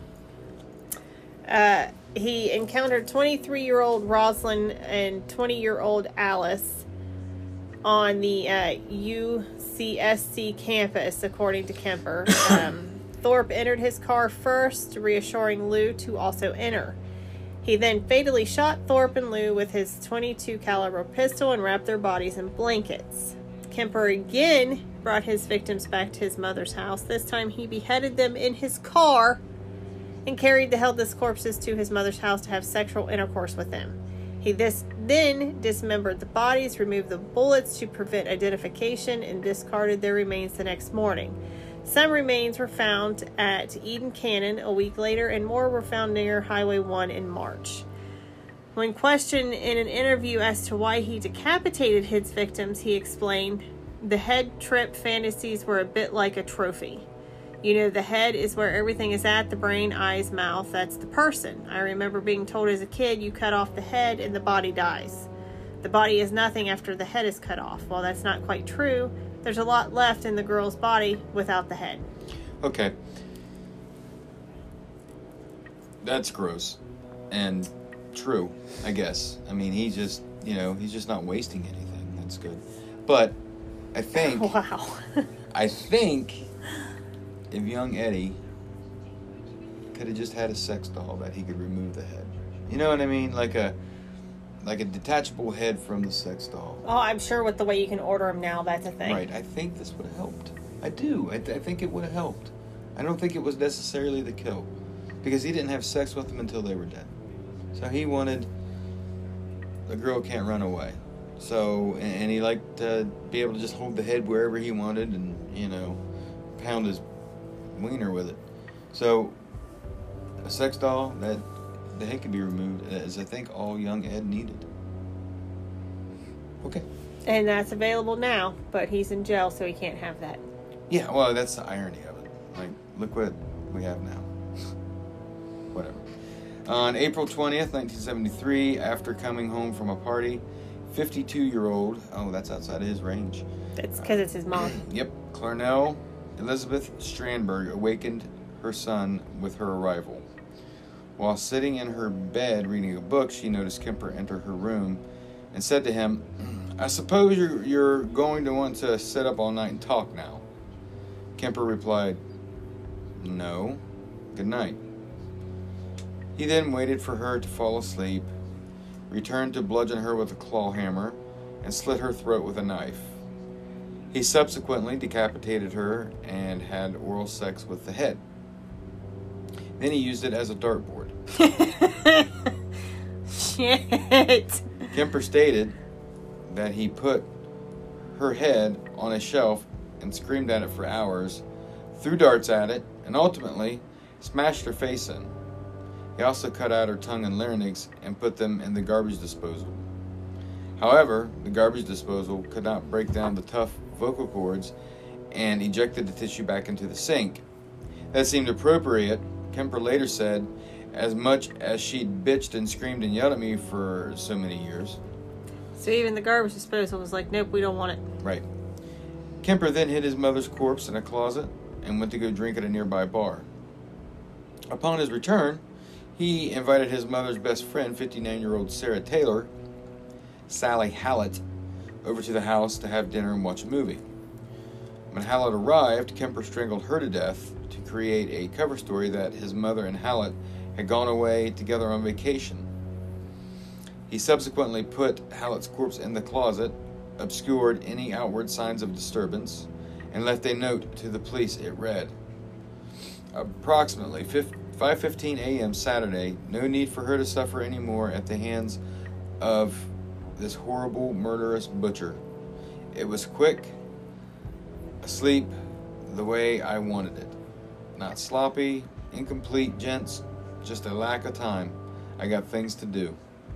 Uh, he encountered twenty-three-year-old Rosalind and twenty-year-old Alice on the uh, U C S C campus, according to Kemper. Um, Thorpe entered his car first, reassuring Liu to also enter. He then fatally shot Thorpe and Liu with his twenty-two caliber pistol and wrapped their bodies in blankets. Kemper again brought his victims back to his mother's house. This time he beheaded them in his car and carried the headless corpses to his mother's house to have sexual intercourse with them. He this, then dismembered the bodies, removed the bullets to prevent identification, and discarded their remains the next morning. Some remains were found at Eden Canyon a week later, and more were found near Highway one in March. When questioned in an interview as to why he decapitated his victims, he explained, "The head trip fantasies were a bit like a trophy. You know, the head is where everything is at, the brain, eyes, mouth, that's the person. I remember being told as a kid, you cut off the head and the body dies. The body is nothing after the head is cut off. While that's not quite true, there's a lot left in the girl's body without the head." Okay. That's gross. And true, I guess. I mean, he just, you know, he's just not wasting anything. That's good. But I think... Wow. I think... if young Eddie could have just had a sex doll that he could remove the head. You know what I mean? Like a like a detachable head from the sex doll. Oh, I'm sure with the way you can order them now, that's a thing. Right. I think this would have helped. I do. I, th- I think it would have helped. I don't think it was necessarily the kill. Because he didn't have sex with them until they were dead. So he wanted... the girl can't run away. So, and, and he liked to be able to just hold the head wherever he wanted and, you know, pound his wiener with it. So a sex doll that the head could be removed is, I think, all young Ed needed. Okay. And that's available now, but he's in jail, so he can't have that. Yeah, well, that's the irony of it. Like, look what we have now. Whatever. On April twentieth, nineteen seventy-three, after coming home from a party, fifty-two-year-old, oh, that's outside of his range. It's because uh, it's his mom. Yep. Clarnell Elizabeth Strandberg awakened her son with her arrival. While sitting in her bed reading a book, she noticed Kemper enter her room and said to him, "I suppose you're, you're going to want to sit up all night and talk now." Kemper replied, "No, good night." He then waited for her to fall asleep, returned to bludgeon her with a claw hammer, and slit her throat with a knife. He subsequently decapitated her and had oral sex with the head. Then he used it as a dartboard. Shit. Kemper stated that he put her head on a shelf and screamed at it for hours, threw darts at it, and ultimately smashed her face in. He also cut out her tongue and larynx and put them in the garbage disposal. However, the garbage disposal could not break down the tough vocal cords and ejected the tissue back into the sink. That seemed appropriate. Kemper later said, "As much as she'd bitched and screamed and yelled at me for so many years." So even the garbage disposal was like, nope, we don't want it. Right. Kemper then hid his mother's corpse in a closet and went to go drink at a nearby bar. Upon his return, he invited his mother's best friend, fifty-nine-year-old Sarah Taylor, Sally Hallett, over to the house to have dinner and watch a movie. When Hallett arrived, Kemper strangled her to death to create a cover story that his mother and Hallett had gone away together on vacation. He subsequently put Hallett's corpse in the closet, obscured any outward signs of disturbance, and left a note to the police. It read, "Approximately five fifteen a.m. Saturday, no need for her to suffer anymore at the hands of this horrible, murderous butcher. It was quick, asleep, the way I wanted it. Not sloppy, incomplete, gents, just a lack of time. I got things to do."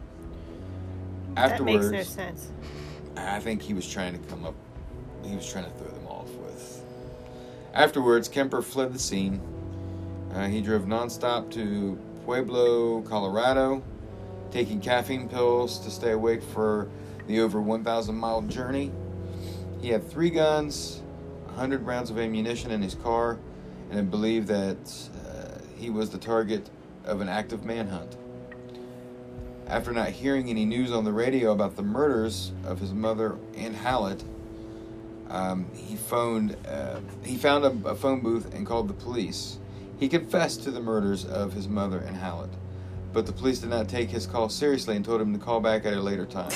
Afterwards, that makes no sense. I think he was trying to come up, he was trying to throw them off with. Afterwards, Kemper fled the scene. Uh, he drove nonstop to Pueblo, Colorado, taking caffeine pills to stay awake for the over one thousand mile journey. He had three guns, one hundred rounds of ammunition in his car, and I believe that uh, he was the target of an active manhunt. After not hearing any news on the radio about the murders of his mother and Hallett, um, he phoned. Uh, he found a, a phone booth and called the police. He confessed to the murders of his mother and Hallett, but the police did not take his call seriously and told him to call back at a later time.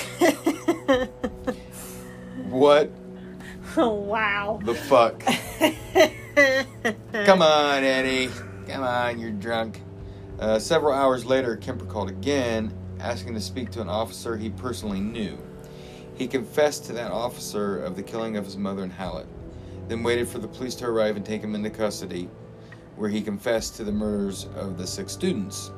What? Oh, wow. The fuck? Come on, Eddie. Come on, you're drunk. Uh, several hours later, Kemper called again, asking to speak to an officer he personally knew. He confessed to that officer of the killing of his mother and Hallett, then waited for the police to arrive and take him into custody, where he confessed to the murders of the six students.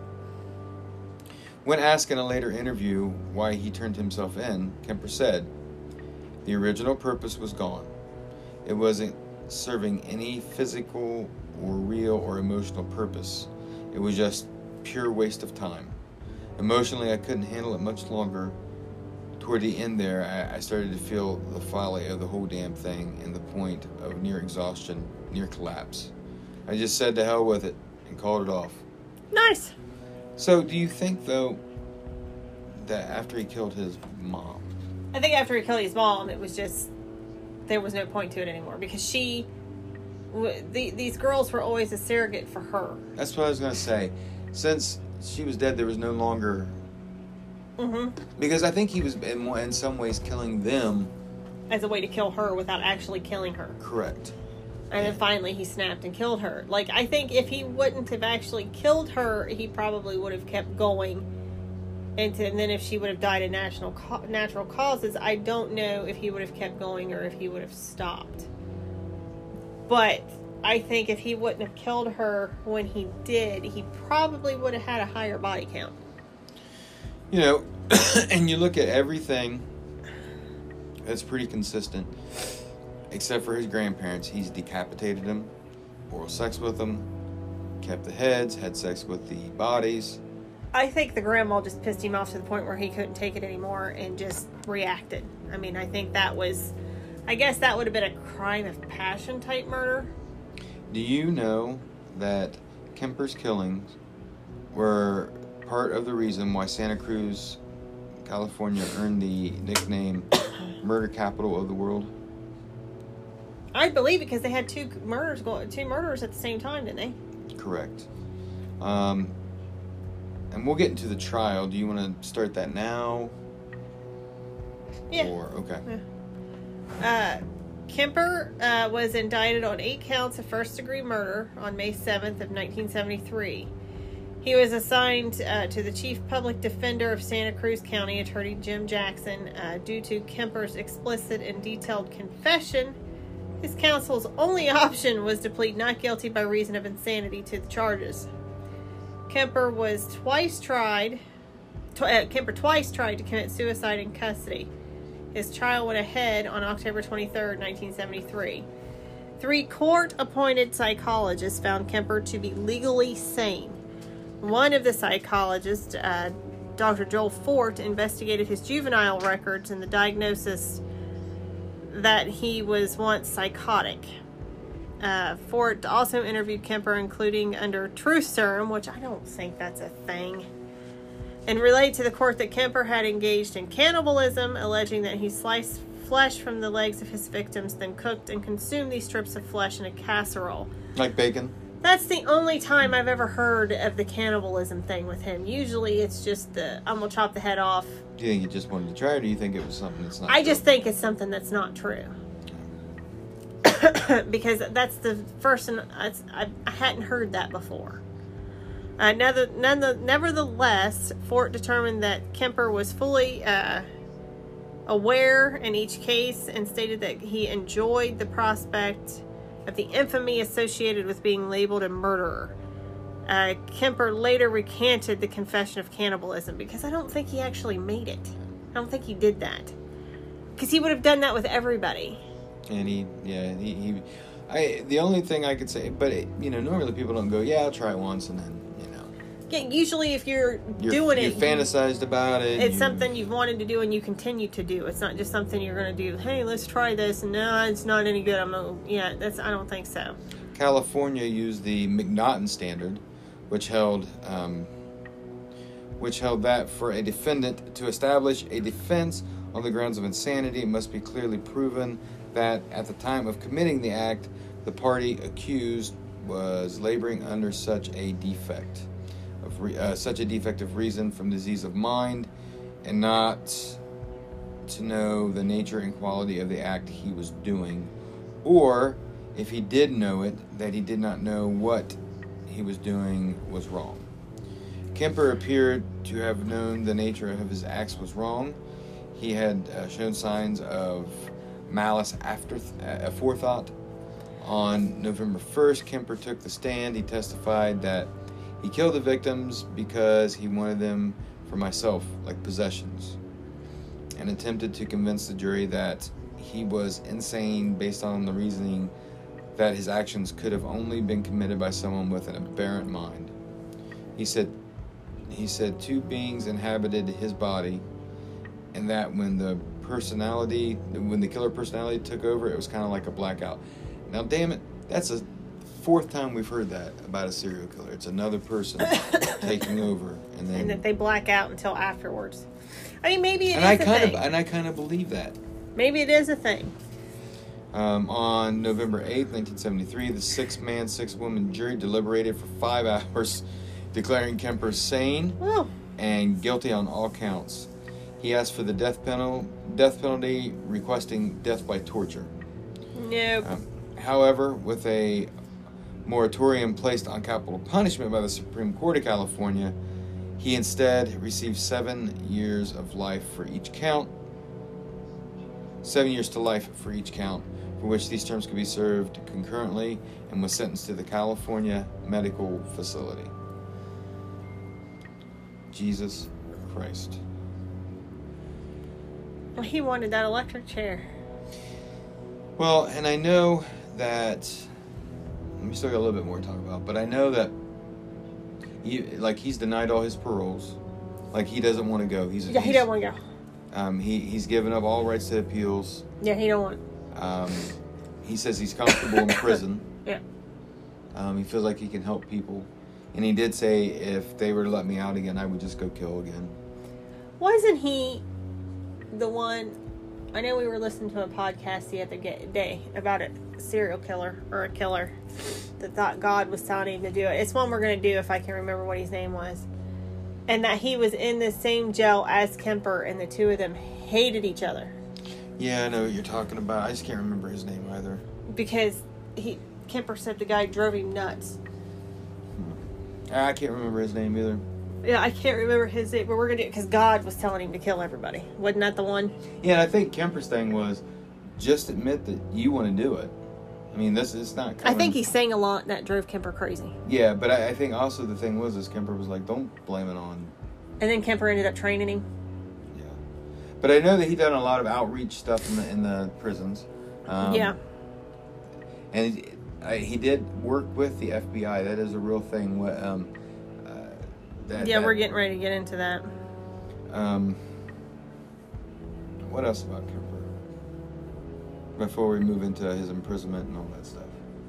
When asked in a later interview why he turned himself in, Kemper said, "The original purpose was gone. It wasn't serving any physical or real or emotional purpose. It was just pure waste of time. Emotionally, I couldn't handle it much longer. Toward the end there, I, I started to feel the folly of the whole damn thing and the point of near exhaustion, near collapse. I just said to hell with it and called it off." Nice. So, do you think, though, that after he killed his mom... I think after he killed his mom, it was just... there was no point to it anymore. Because she... The, these girls were always a surrogate for her. That's what I was going to say. Since she was dead, there was no longer... Mm-hmm. Because I think he was, in, in some ways, killing them... as a way to kill her without actually killing her. Correct. And then finally he snapped and killed her. Like, I think if he wouldn't have actually killed her, he probably would have kept going. And, to, and then if she would have died of natural, natural causes, I don't know if he would have kept going or if he would have stopped. But I think if he wouldn't have killed her when he did, he probably would have had a higher body count. You know, and you look at everything that's pretty consistent. Except for his grandparents. He's decapitated them, oral sex with them, kept the heads, had sex with the bodies. I think the grandma just pissed him off to the point where he couldn't take it anymore and just reacted. I mean, I think that was... I guess that would have been a crime of passion type murder. Do you know that Kemper's killings were part of the reason why Santa Cruz, California earned the nickname murder capital of the world? I believe it because they had two murders going, two murders at the same time, didn't they? Correct. Um, and we'll get into the trial. Do you want to start that now? Yeah. Or, okay. Yeah. Uh, Kemper uh, was indicted on eight counts of first-degree murder on May seventh of nineteen seventy-three. He was assigned uh, to the Chief Public Defender of Santa Cruz County, Attorney Jim Jackson, uh, due to Kemper's explicit and detailed confession. His counsel's only option was to plead not guilty by reason of insanity to the charges. Kemper was twice tried. Tw- uh, Kemper twice tried to commit suicide in custody. His trial went ahead on October twenty-third, nineteen seventy-three. Three court-appointed psychologists found Kemper to be legally sane. One of the psychologists, uh, Doctor Joel Fort, investigated his juvenile records and the diagnosis that he was once psychotic. Uh, Fort also interviewed Kemper, including under truth serum, which I don't think that's a thing, and relayed to the court that Kemper had engaged in cannibalism, alleging that he sliced flesh from the legs of his victims, then cooked and consumed these strips of flesh in a casserole. Like bacon? That's the only time I've ever heard of the cannibalism thing with him. Usually it's just the, I'm going to chop the head off. Do you think he just wanted to try, or do you think it was something that's not I true? just think it's something that's not true. Because that's the first, and I, I hadn't heard that before. Uh, none, none, nevertheless, Fort determined that Kemper was fully uh, aware in each case and stated that he enjoyed the prospect of the infamy associated with being labeled a murderer. Uh, Kemper later recanted the confession of cannibalism because I don't think he actually made it. I don't think he did that. Because he would have done that with everybody. And he, yeah, he, he I, the only thing I could say, but, it, you know, normally people don't go, yeah, I'll try it once, and then, you know. Yeah, usually if you're, You're doing you it. fantasized about it. It's you, something you've wanted to do and you continue to do. It's not just something you're going to do, hey, let's try this, and no, it's not any good. I'm gonna, yeah, that's, I don't think so. California used the McNaughton standard, which held, um, which held that for a defendant to establish a defense on the grounds of insanity, it must be clearly proven that at the time of committing the act, the party accused was laboring under such a defect of re- uh, such a defect of reason from disease of mind, and not to know the nature and quality of the act he was doing, or if he did know it, that he did not know what he was doing was wrong. Kemper appeared to have known the nature of his acts was wrong. He had uh, shown signs of malice after uh, forethought. On November first, Kemper took the stand. He testified that he killed the victims because he wanted them for myself, like possessions, and attempted to convince the jury that he was insane based on the reasoning that his actions could have only been committed by someone with an aberrant mind. He said, he said two beings inhabited his body, and that when the personality, when the killer personality took over, it was kind of like a blackout. Now, damn it, that's the fourth time we've heard that about a serial killer. It's another person taking over, and then and that they black out until afterwards. I mean, maybe it and is I a kind thing. of and I kind of believe that. Maybe it is a thing. Um, on November eighth, nineteen seventy-three, the six-man, six-woman jury deliberated for five hours, declaring Kemper sane Oh. and guilty on all counts. He asked for the death penalty, death penalty, requesting death by torture. Nope. Um, however, with a moratorium placed on capital punishment by the Supreme Court of California, he instead received seven years of life for each count. Seven years to life for each count, for which these terms could be served concurrently, and was sentenced to the California Medical Facility. Jesus Christ. Well, he wanted that electric chair. Well, and I know that, we still got a little bit more to talk about, but I know that, he, like, he's denied all his paroles. Like, he doesn't want to go. He's Yeah, he he's, don't want to go. Um, he, he's given up all rights to appeals. Yeah, he don't want. Um, he says he's comfortable in prison. Yeah. Um, he feels like he can help people. And he did say if they were to let me out again, I would just go kill again. Wasn't he the one... I know we were listening to a podcast the other day about a serial killer or a killer that thought God was telling him to do it. It's one we're going to do if I can remember what his name was. And that he was in the same jail as Kemper, and the two of them hated each other. Yeah, I know what you're talking about. I just can't remember his name either. Because he Kemper said the guy drove him nuts. Hmm. I can't remember his name either. Yeah, I can't remember his name, but we're going to do it because God was telling him to kill everybody. Wasn't that the one? Yeah, and I think Kemper's thing was just admit that you want to do it. I mean, this is not coming... I think he sang a lot and that drove Kemper crazy. Yeah, but I, I think also the thing was is Kemper was like, don't blame it on... And then Kemper ended up training him. Yeah. But I know that he done a lot of outreach stuff in the, in the prisons. Um, yeah. And he, I, he did work with the F B I. That is a real thing. What, um, uh, that, yeah, that, we're getting ready to get into that. Um, what else about Kemper? Before we move into his imprisonment and all that stuff.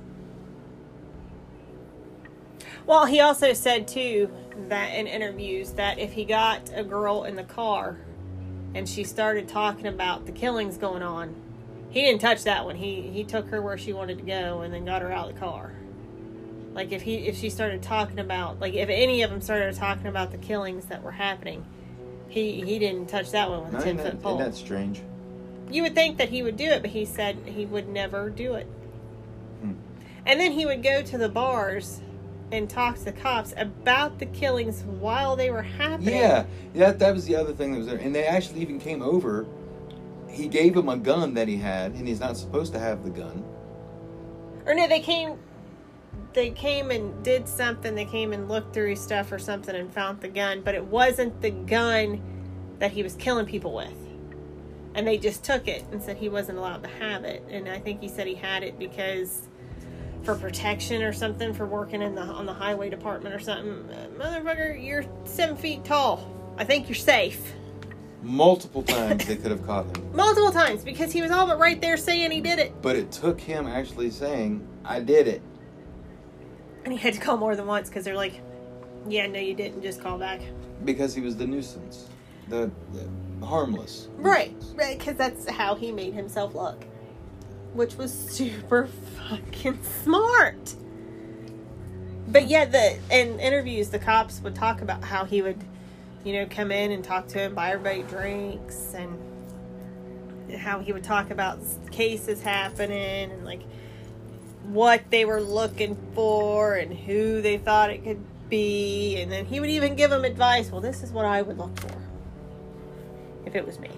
Well, he also said, too, that in interviews, that if he got a girl in the car and she started talking about the killings going on, he didn't touch that one. He he took her where she wanted to go and then got her out of the car. Like, if he if she started talking about, like, if any of them started talking about the killings that were happening, he, he didn't touch that one with a ten-foot pole. Isn't that strange? You would think that he would do it, but he said he would never do it. Hmm. And then he would go to the bars and talk to the cops about the killings while they were happening. Yeah, that that was the other thing that was there. And they actually even came over. He gave him a gun that he had, and he's not supposed to have the gun. Or no, they came... They came and did something. They came and looked through his stuff or something and found the gun. But it wasn't the gun that he was killing people with. And they just took it and said he wasn't allowed to have it. And I think he said he had it because for protection or something, for working in the on the highway department or something. Uh, motherfucker, you're seven feet tall. I think you're safe. Multiple times they could have caught him. Multiple times because he was all but right there saying he did it. But it took him actually saying, I did it. And he had to call more than once because they're like, yeah, no, you didn't. Just call back. Because he was the nuisance. The... the harmless. Right, right, because that's how he made himself look. Which was super fucking smart. But yeah, the in interviews, the cops would talk about how he would, you know, come in and talk to him, buy everybody drinks, and how he would talk about cases happening, and like what they were looking for, and who they thought it could be, and then he would even give them advice. Well, this is what I would look for. If it was me.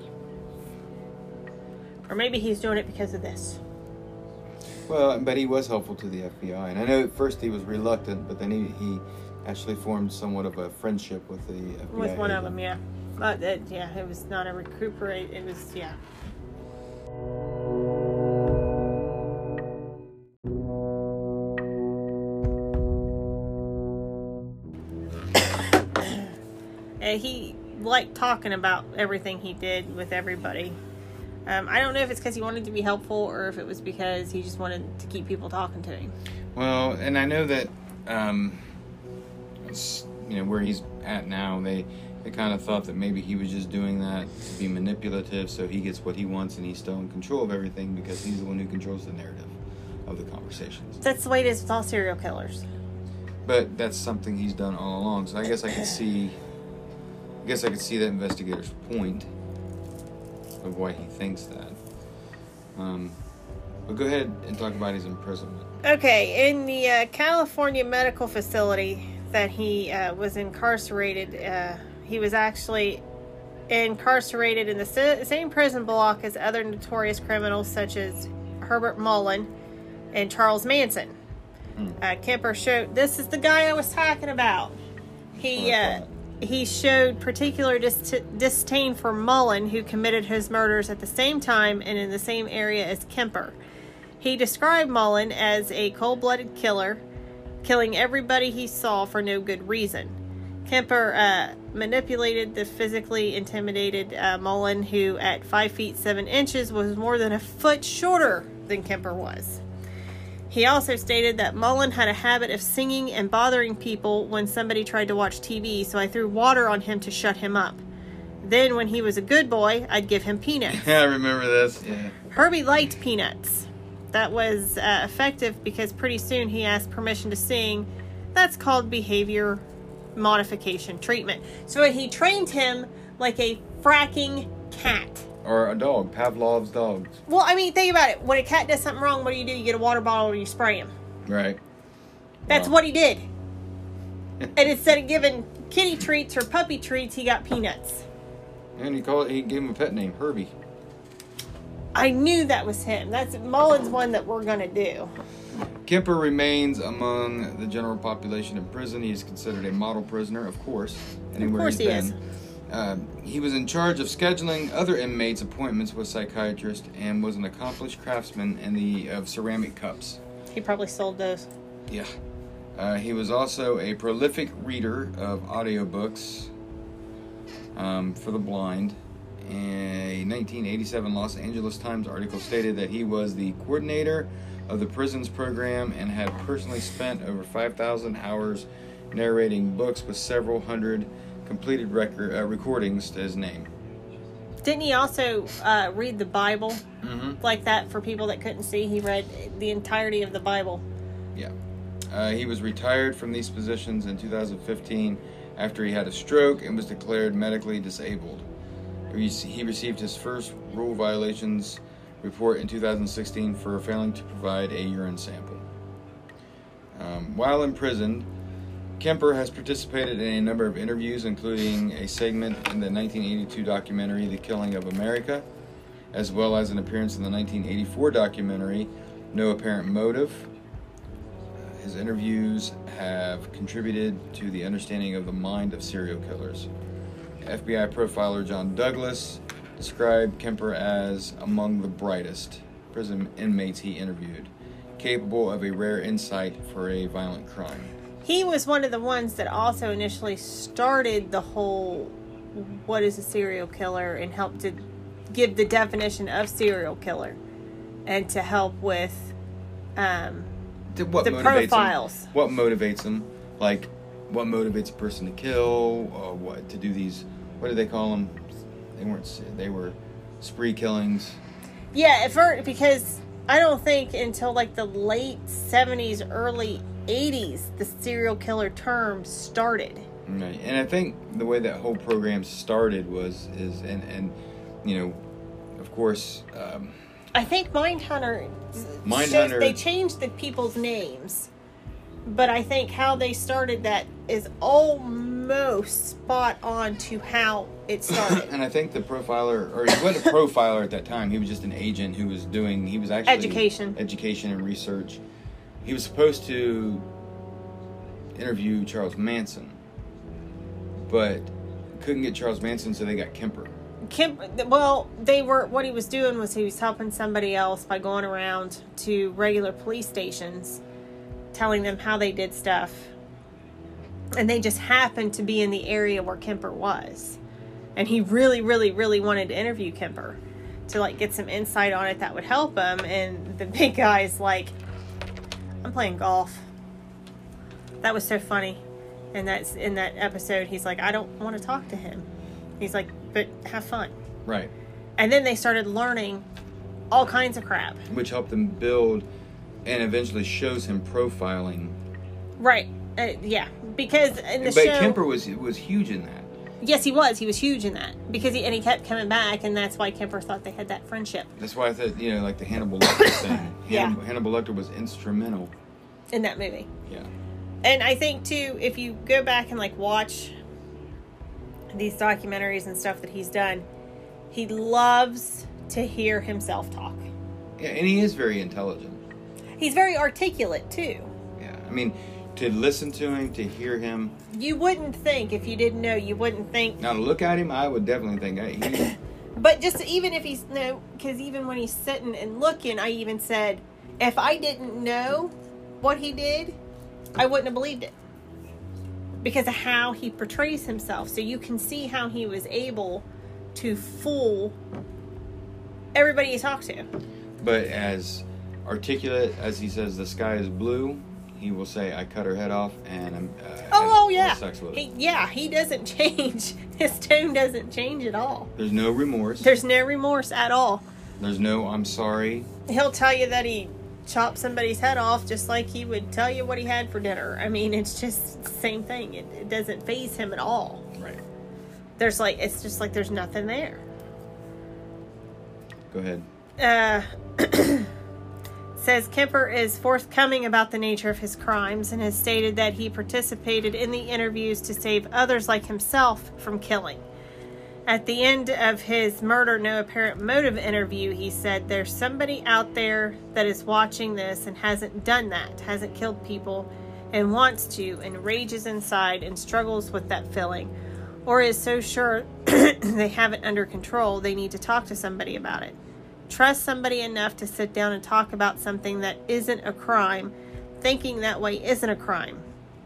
Or maybe he's doing it because of this. Well, but he was helpful to the F B I. And I know at first he was reluctant, but then he, he actually formed somewhat of a friendship with the F B I. With one agent. of them, yeah. But, it, yeah, it was not a recuperate. It was, yeah. And he... liked talking about everything he did with everybody. Um, I don't know if it's because he wanted to be helpful or if it was because he just wanted to keep people talking to him. Well, and I know that, um, you know, where he's at now, they, they kind of thought that maybe he was just doing that to be manipulative so he gets what he wants and he's still in control of everything because he's the one who controls the narrative of the conversations. That's the way it is with all serial killers. But that's something he's done all along, so I guess I could see... I guess I could see that investigator's point of why he thinks that. Um, but go ahead and talk about his imprisonment. Okay, in the uh, California medical facility that he uh, was incarcerated, uh, he was actually incarcerated in the sa- same prison block as other notorious criminals such as Herbert Mullen and Charles Manson. Hmm. Uh, Kemper showed, this is the guy I was talking about. He... Uh, He showed particular dis- disdain for Mullen, who committed his murders at the same time and in the same area as Kemper. He described Mullen as a cold-blooded killer, killing everybody he saw for no good reason. Kemper uh, manipulated the physically intimidated uh, Mullen, who at five feet seven inches was more than a foot shorter than Kemper was. He also stated that Mullen had a habit of singing and bothering people when somebody tried to watch T V, so I threw water on him to shut him up. Then, when he was a good boy, I'd give him peanuts. I remember this. Yeah. Herbie liked peanuts. That was uh, effective because pretty soon he asked permission to sing. That's called behavior modification treatment. So he trained him like a fracking cat. Or a dog. Pavlov's dogs. Well, I mean, think about it. When a cat does something wrong, what do you do? You get a water bottle or you spray him. Right. That's Well. what he did. And instead of giving kitty treats or puppy treats, he got peanuts. And he called. He gave him a pet name, Herbie. I knew that was him. That's Mullen's one that we're going to do. Kemper remains among the general population in prison. He is considered a model prisoner, of course, anywhere course he's he been. is. Uh, he was in charge of scheduling other inmates' appointments with psychiatrists and was an accomplished craftsman in the of ceramic cups. He probably sold those. Yeah. Uh, he was also a prolific reader of audiobooks um, for the blind. A nineteen eighty-seven Los Angeles Times article stated that he was the coordinator of the prisons program and had personally spent over five thousand hours narrating books with several hundred completed record, uh, recordings to his name. Didn't he also uh, read the Bible Mm-hmm. like that for people that couldn't see? He read the entirety of the Bible. Yeah. Uh, he was retired from these positions in two thousand fifteen after he had a stroke and was declared medically disabled. He received his first rule violations report in two thousand sixteen for failing to provide a urine sample. Um, while imprisoned, Kemper has participated in a number of interviews, including a segment in the nineteen eighty-two documentary The Killing of America, as well as an appearance in the nineteen eighty-four documentary No Apparent Motive. Uh, his interviews have contributed to the understanding of the mind of serial killers. F B I profiler John Douglas described Kemper as among the brightest prison inmates he interviewed, capable of a rare insight for a violent crime. He was one of the ones that also initially started the whole what is a serial killer and helped to give the definition of serial killer and to help with um, What the motivates profiles. Him? What motivates them? Like, what motivates a person to kill? Or what to do these? What do they call them? They weren't. They were spree killings. Yeah, at first, because I don't think until like the late seventies, early eighties, the serial killer term started. Right. And I think the way that whole program started was is and and you know, of course. Um, I think Mindhunter. Mindhunter. shows- They changed the people's names, but I think how they started that is almost spot on to how it started. And I think the profiler, or he wasn't a profiler at that time. He was just an agent who was doing. He was actually Education. education and research. He was supposed to interview Charles Manson, but couldn't get Charles Manson, so they got Kemper. Kim, well, they were. What he was doing was he was helping somebody else by going around to regular police stations, telling them how they did stuff, and they just happened to be in the area where Kemper was, and he really, really, really wanted to interview Kemper to like get some insight on it that would help him. And the big guy's like, "I'm playing golf." That was so funny, and that's in that episode. He's like, "I don't want to talk to him." He's like, "But have fun." Right. And then they started learning all kinds of crap. Which helped them build, and eventually shows him profiling. Right. Uh, yeah. Because in the but show... Kemper was was huge in that. Yes, he was. He was huge in that. Because he, and he kept coming back, and that's why Kemper thought they had that friendship. That's why I thought, you know, like the Hannibal Lecter thing. Yeah. Hannibal, Hannibal Lecter was instrumental. In that movie. Yeah. And I think, too, if you go back and, like, watch these documentaries and stuff that he's done, he loves to hear himself talk. Yeah, and he is very intelligent. He's very articulate, too. Yeah. I mean, to listen to him, to hear him. You wouldn't think, if you didn't know, you wouldn't think... Now, to look at him, I would definitely think, hey, he, But just even if he's... No, because even when he's sitting and looking, I even said, if I didn't know what he did, I wouldn't have believed it. Because of how he portrays himself. So you can see how he was able to fool everybody he talked to. but as articulate as he says the sky is blue, he will say, I cut her head off and I'm uh, oh, oh yeah sex with he, yeah he doesn't change. His tone doesn't change at all. There's no remorse. There's no remorse at all. There's no I'm sorry. He'll tell you that he chopped somebody's head off just like he would tell you what he had for dinner. I mean, it's just the same thing. It, it doesn't faze him at all. Right. There's like, it's just like there's nothing there. Go ahead. Uh, says Kemper is forthcoming about the nature of his crimes and has stated that he participated in the interviews to save others like himself from killing. At the end of his murder, no apparent motive interview, he said, there's somebody out there that is watching this and hasn't done that, hasn't killed people, and wants to, and rages inside and struggles with that feeling, or is so sure they have it under control, they need to talk to somebody about it. Trust somebody enough to sit down and talk about something that isn't a crime, thinking that way isn't a crime.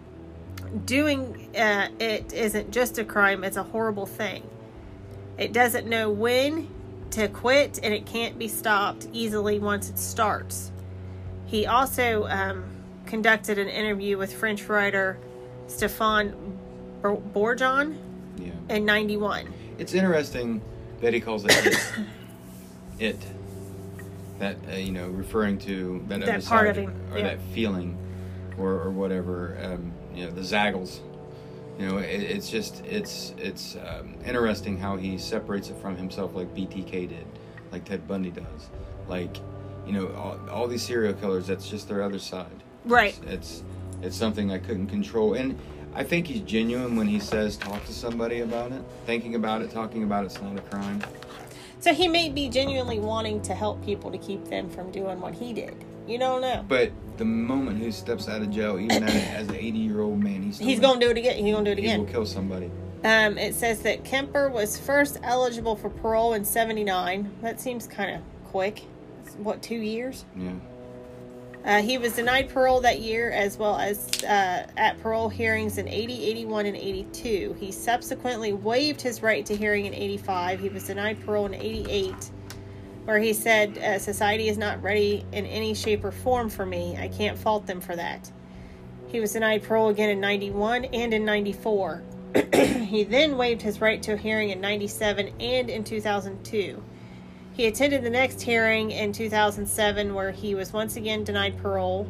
Doing uh, it isn't just a crime, it's a horrible thing. It doesn't know when to quit, and it can't be stopped easily once it starts. He also um, conducted an interview with French writer Stéphane Bourgeon yeah. in ninety-one. It's interesting that he calls it it. it. That, uh, you know, referring to that, that other part side, of him. or yeah. that feeling, or, or whatever, um, you know, the zaggles. You know, it, it's just, it's it's um, interesting how he separates it from himself like B T K did, like Ted Bundy does. Like, you know, all, all these serial killers, that's just their other side. Right. It's, it's, it's something I couldn't control. And I think he's genuine when he says talk to somebody about it. Thinking about it, talking about it's not a crime. So he may be genuinely wanting to help people to keep them from doing what he did. You don't know. But the moment he steps out of jail, even as, as an eighty-year-old man, he's he's going to do it again. He's going to do it he again. will kill somebody. Um, it says that Kemper was first eligible for parole in seventy-nine. That seems kind of quick. It's, what, two years? Yeah. Uh, he was denied parole that year, as well as uh, at parole hearings in eighty, eighty-one, and eighty-two. He subsequently waived his right to hearing in eighty-five. He was denied parole in eighty-eight, where he said, uh, society is not ready in any shape or form for me. I can't fault them for that. He was denied parole again in ninety-one and in ninety-four. He then waived his right to a hearing in ninety-seven and in two thousand two. He attended the next hearing in two thousand seven, where he was once again denied parole.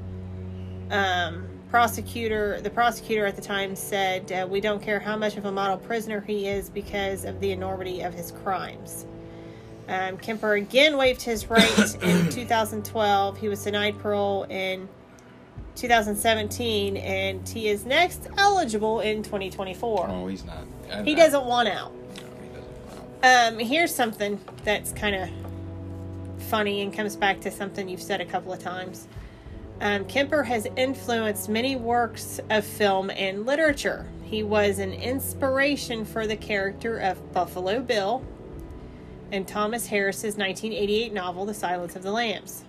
Um, prosecutor, the prosecutor at the time said, uh, we don't care how much of a model prisoner he is because of the enormity of his crimes. Um, Kemper again waived his right in two thousand twelve. He was denied parole in two thousand seventeen, and he is next eligible in twenty twenty-four. Oh, he's not. I, He I, doesn't want out. No, he doesn't. Wow. Um, here's something that's kind of funny and comes back to something you've said a couple of times. Um, Kemper has influenced many works of film and literature. He was an inspiration for the character of Buffalo Bill in Thomas Harris's nineteen eighty-eight novel, The Silence of the Lambs.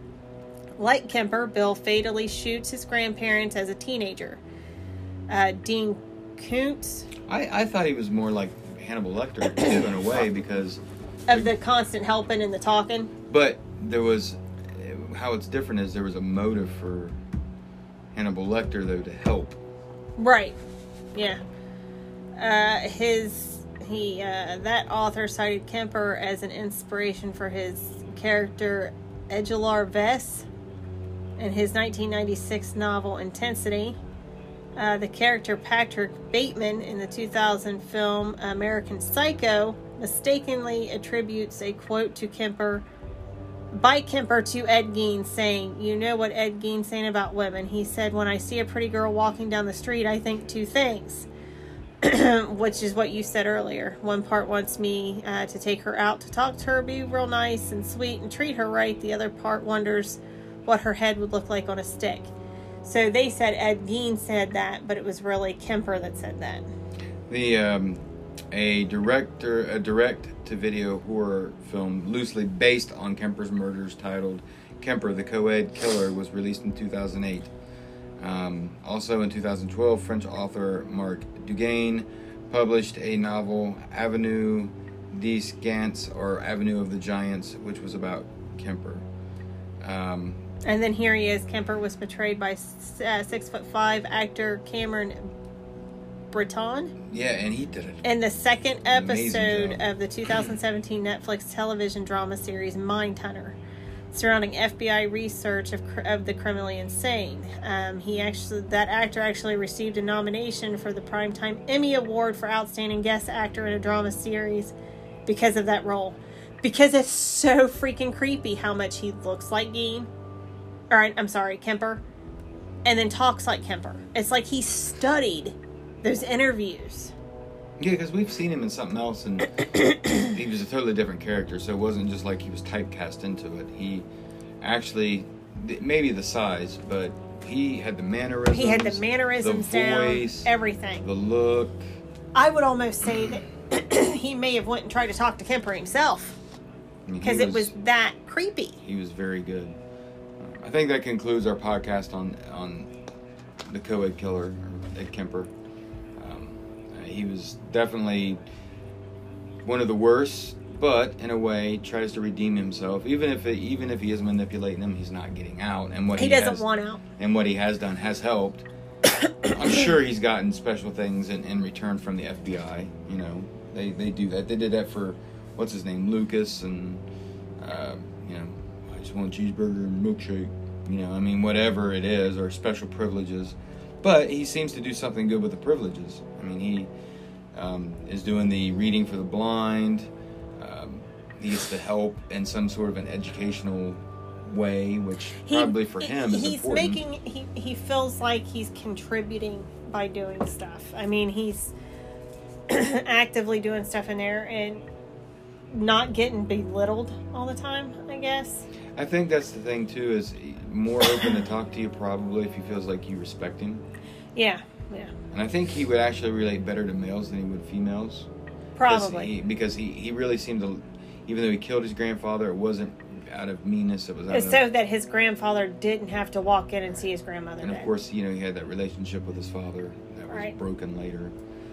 Like Kemper, Bill fatally shoots his grandparents as a teenager. Uh, Dean Koontz... I, I thought he was more like Hannibal Lecter too, in a way, because of the constant helping and the talking. But there was, how it's different is there was a motive for Hannibal Lecter though to help. Right. Yeah. Uh, his he uh, that author cited Kemper as an inspiration for his character Edgelar Vess in his nineteen ninety-six novel Intensity. Uh, the character Patrick Bateman in the two thousand film American Psycho mistakenly attributes a quote to Kemper, by Kemper to Ed Gein, saying, you know what Ed Gein's saying about women. He said, when I see a pretty girl walking down the street, I think two things. Which is what you said earlier. One part wants me uh, to take her out to talk to her, be real nice and sweet and treat her right. The other part wonders what her head would look like on a stick. So they said Ed Gein said that, but it was really Kemper that said that. The um, a director, a direct-to-video horror film loosely based on Kemper's murders, titled "Kemper: The Co-Ed Killer," was released in two thousand eight. Um, also in two thousand twelve, French author Marc Dugain published a novel, Avenue des Gants, or Avenue of the Giants, which was about Kemper. Um, And then here he is. Kemper was portrayed by uh, six foot five actor Cameron Breton. Yeah, and he did it. In the second episode job. of the two thousand seventeen Netflix television drama series Mindhunter, surrounding F B I research of of the criminally insane. Um, he actually, that actor actually received a nomination for the Primetime Emmy Award for Outstanding Guest Actor in a Drama Series because of that role. Because it's so freaking creepy how much he looks like Gein. Or, I'm sorry, Kemper. And then talks like Kemper. It's like he studied those interviews. Yeah, because we've seen him in something else, and he was a totally different character, so it wasn't just like he was typecast into it. He actually, maybe the size, but he had the mannerisms. He had the mannerisms the down, voice, everything. The look. I would almost say that he may have went and tried to talk to Kemper himself. Because it was that creepy. He was very good. I think that concludes our podcast on on the co-ed killer, Ed Kemper. Um, he was definitely one of the worst, but in a way tries to redeem himself. Even if it, even if he is manipulating them, he's not getting out. And what he, he doesn't has, want out. And what he has done has helped. I'm sure he's gotten special things in, in return from the F B I. You know, they they do that. They did that for what's his name, Lucas, and uh, you know. I just want a cheeseburger and a milkshake, you know, I mean, whatever it is, or special privileges. But he seems to do something good with the privileges. I mean, he um, is doing the reading for the blind. Um, he gets to help in some sort of an educational way, which he, probably for him is he's important. Making, he, he feels like he's contributing by doing stuff. I mean, he's actively doing stuff in there and not getting belittled all the time, I guess. I think that's the thing, too, is more open to talk to you probably if he feels like you respect him. Yeah, yeah. And I think he would actually relate better to males than he would females. Probably. He, because he, he really seemed to, even though he killed his grandfather, it wasn't out of meanness. It was out it's of... so that his grandfather didn't have to walk in and see his grandmother And, of dead. course, you know, he had that relationship with his father that was right. broken later.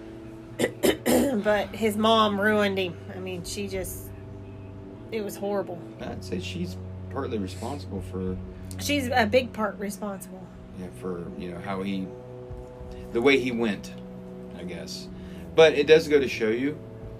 But his mom ruined him. I mean, she just... It was horrible. I'd say she's partly responsible for... She's a big part responsible. Yeah, for, you know, how he... The way he went, I guess. But it does go to show you,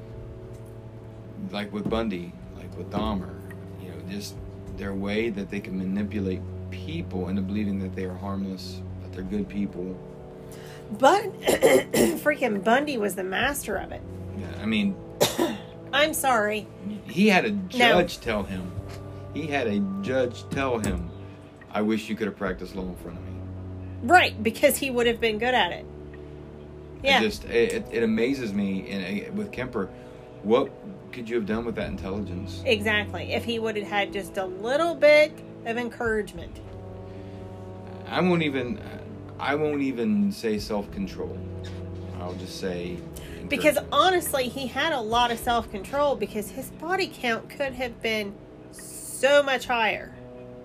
like with Bundy, like with Dahmer, you know, just their way that they can manipulate people into believing that they are harmless, that they're good people. But freaking Bundy was the master of it. Yeah, I mean... I'm sorry. He had a judge no. tell him. He had a judge tell him, I wish you could have practiced law in front of me. Right, because he would have been good at it. Yeah. It just, it, it amazes me in, with Kemper, what could you have done with that intelligence? Exactly. If he would have had just a little bit of encouragement. I won't even, I won't even say self-control. I'll just say... Because honestly, he had a lot of self-control because his body count could have been so much higher.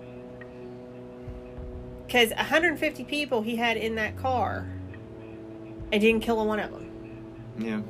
Because one hundred fifty people he had in that car and didn't kill one of them. Yeah.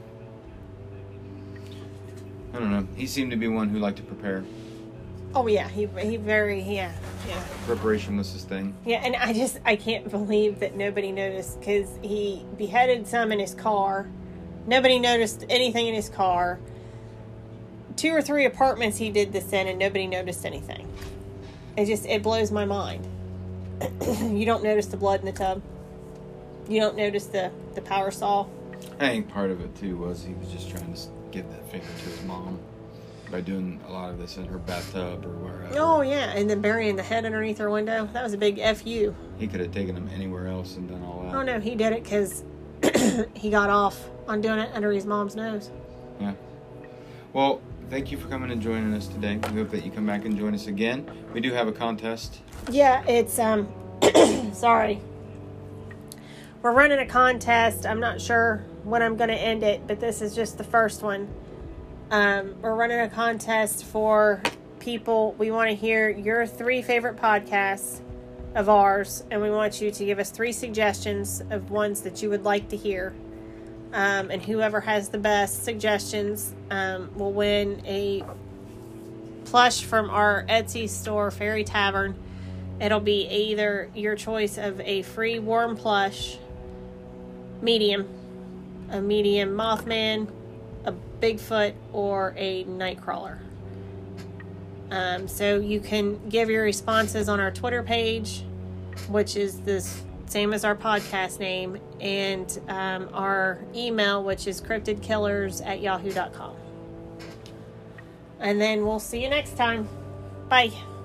I don't know. He seemed to be one who liked to prepare. Oh, yeah. He he very, yeah. yeah. Preparation was his thing. Yeah, and I just, I can't believe that nobody noticed because he beheaded some in his car. Nobody noticed anything in his car. Two or three apartments he did this in and nobody noticed anything. It just, it blows my mind. You don't notice the blood in the tub. You don't notice the, the power saw. I think part of it, too, was he was just trying to give that finger to his mom by doing a lot of this in her bathtub or wherever. Oh, yeah, and then burying the head underneath her window. That was a big F U. He could have taken him anywhere else and done all that. Oh, no, he did it because he got off on doing it under his mom's nose. Yeah. Well, thank you for coming and joining us today. We hope that you come back and join us again. We do have a contest. Yeah, it's, um, sorry. We're running a contest. I'm not sure when I'm going to end it, but this is just the first one. Um, we're running a contest for people. We want to hear your three favorite podcasts of ours, and we want you to give us three suggestions of ones that you would like to hear. Um, and whoever has the best suggestions um, will win a plush from our Etsy store, Fairy Tavern. It'll be either your choice of a free warm plush, medium, a medium Mothman, a Bigfoot, or a Nightcrawler. Um, so you can give your responses on our Twitter page, which is the same as our podcast name, and um, our email, which is cryptidkillers at yahoo dot com. And then we'll see you next time. Bye.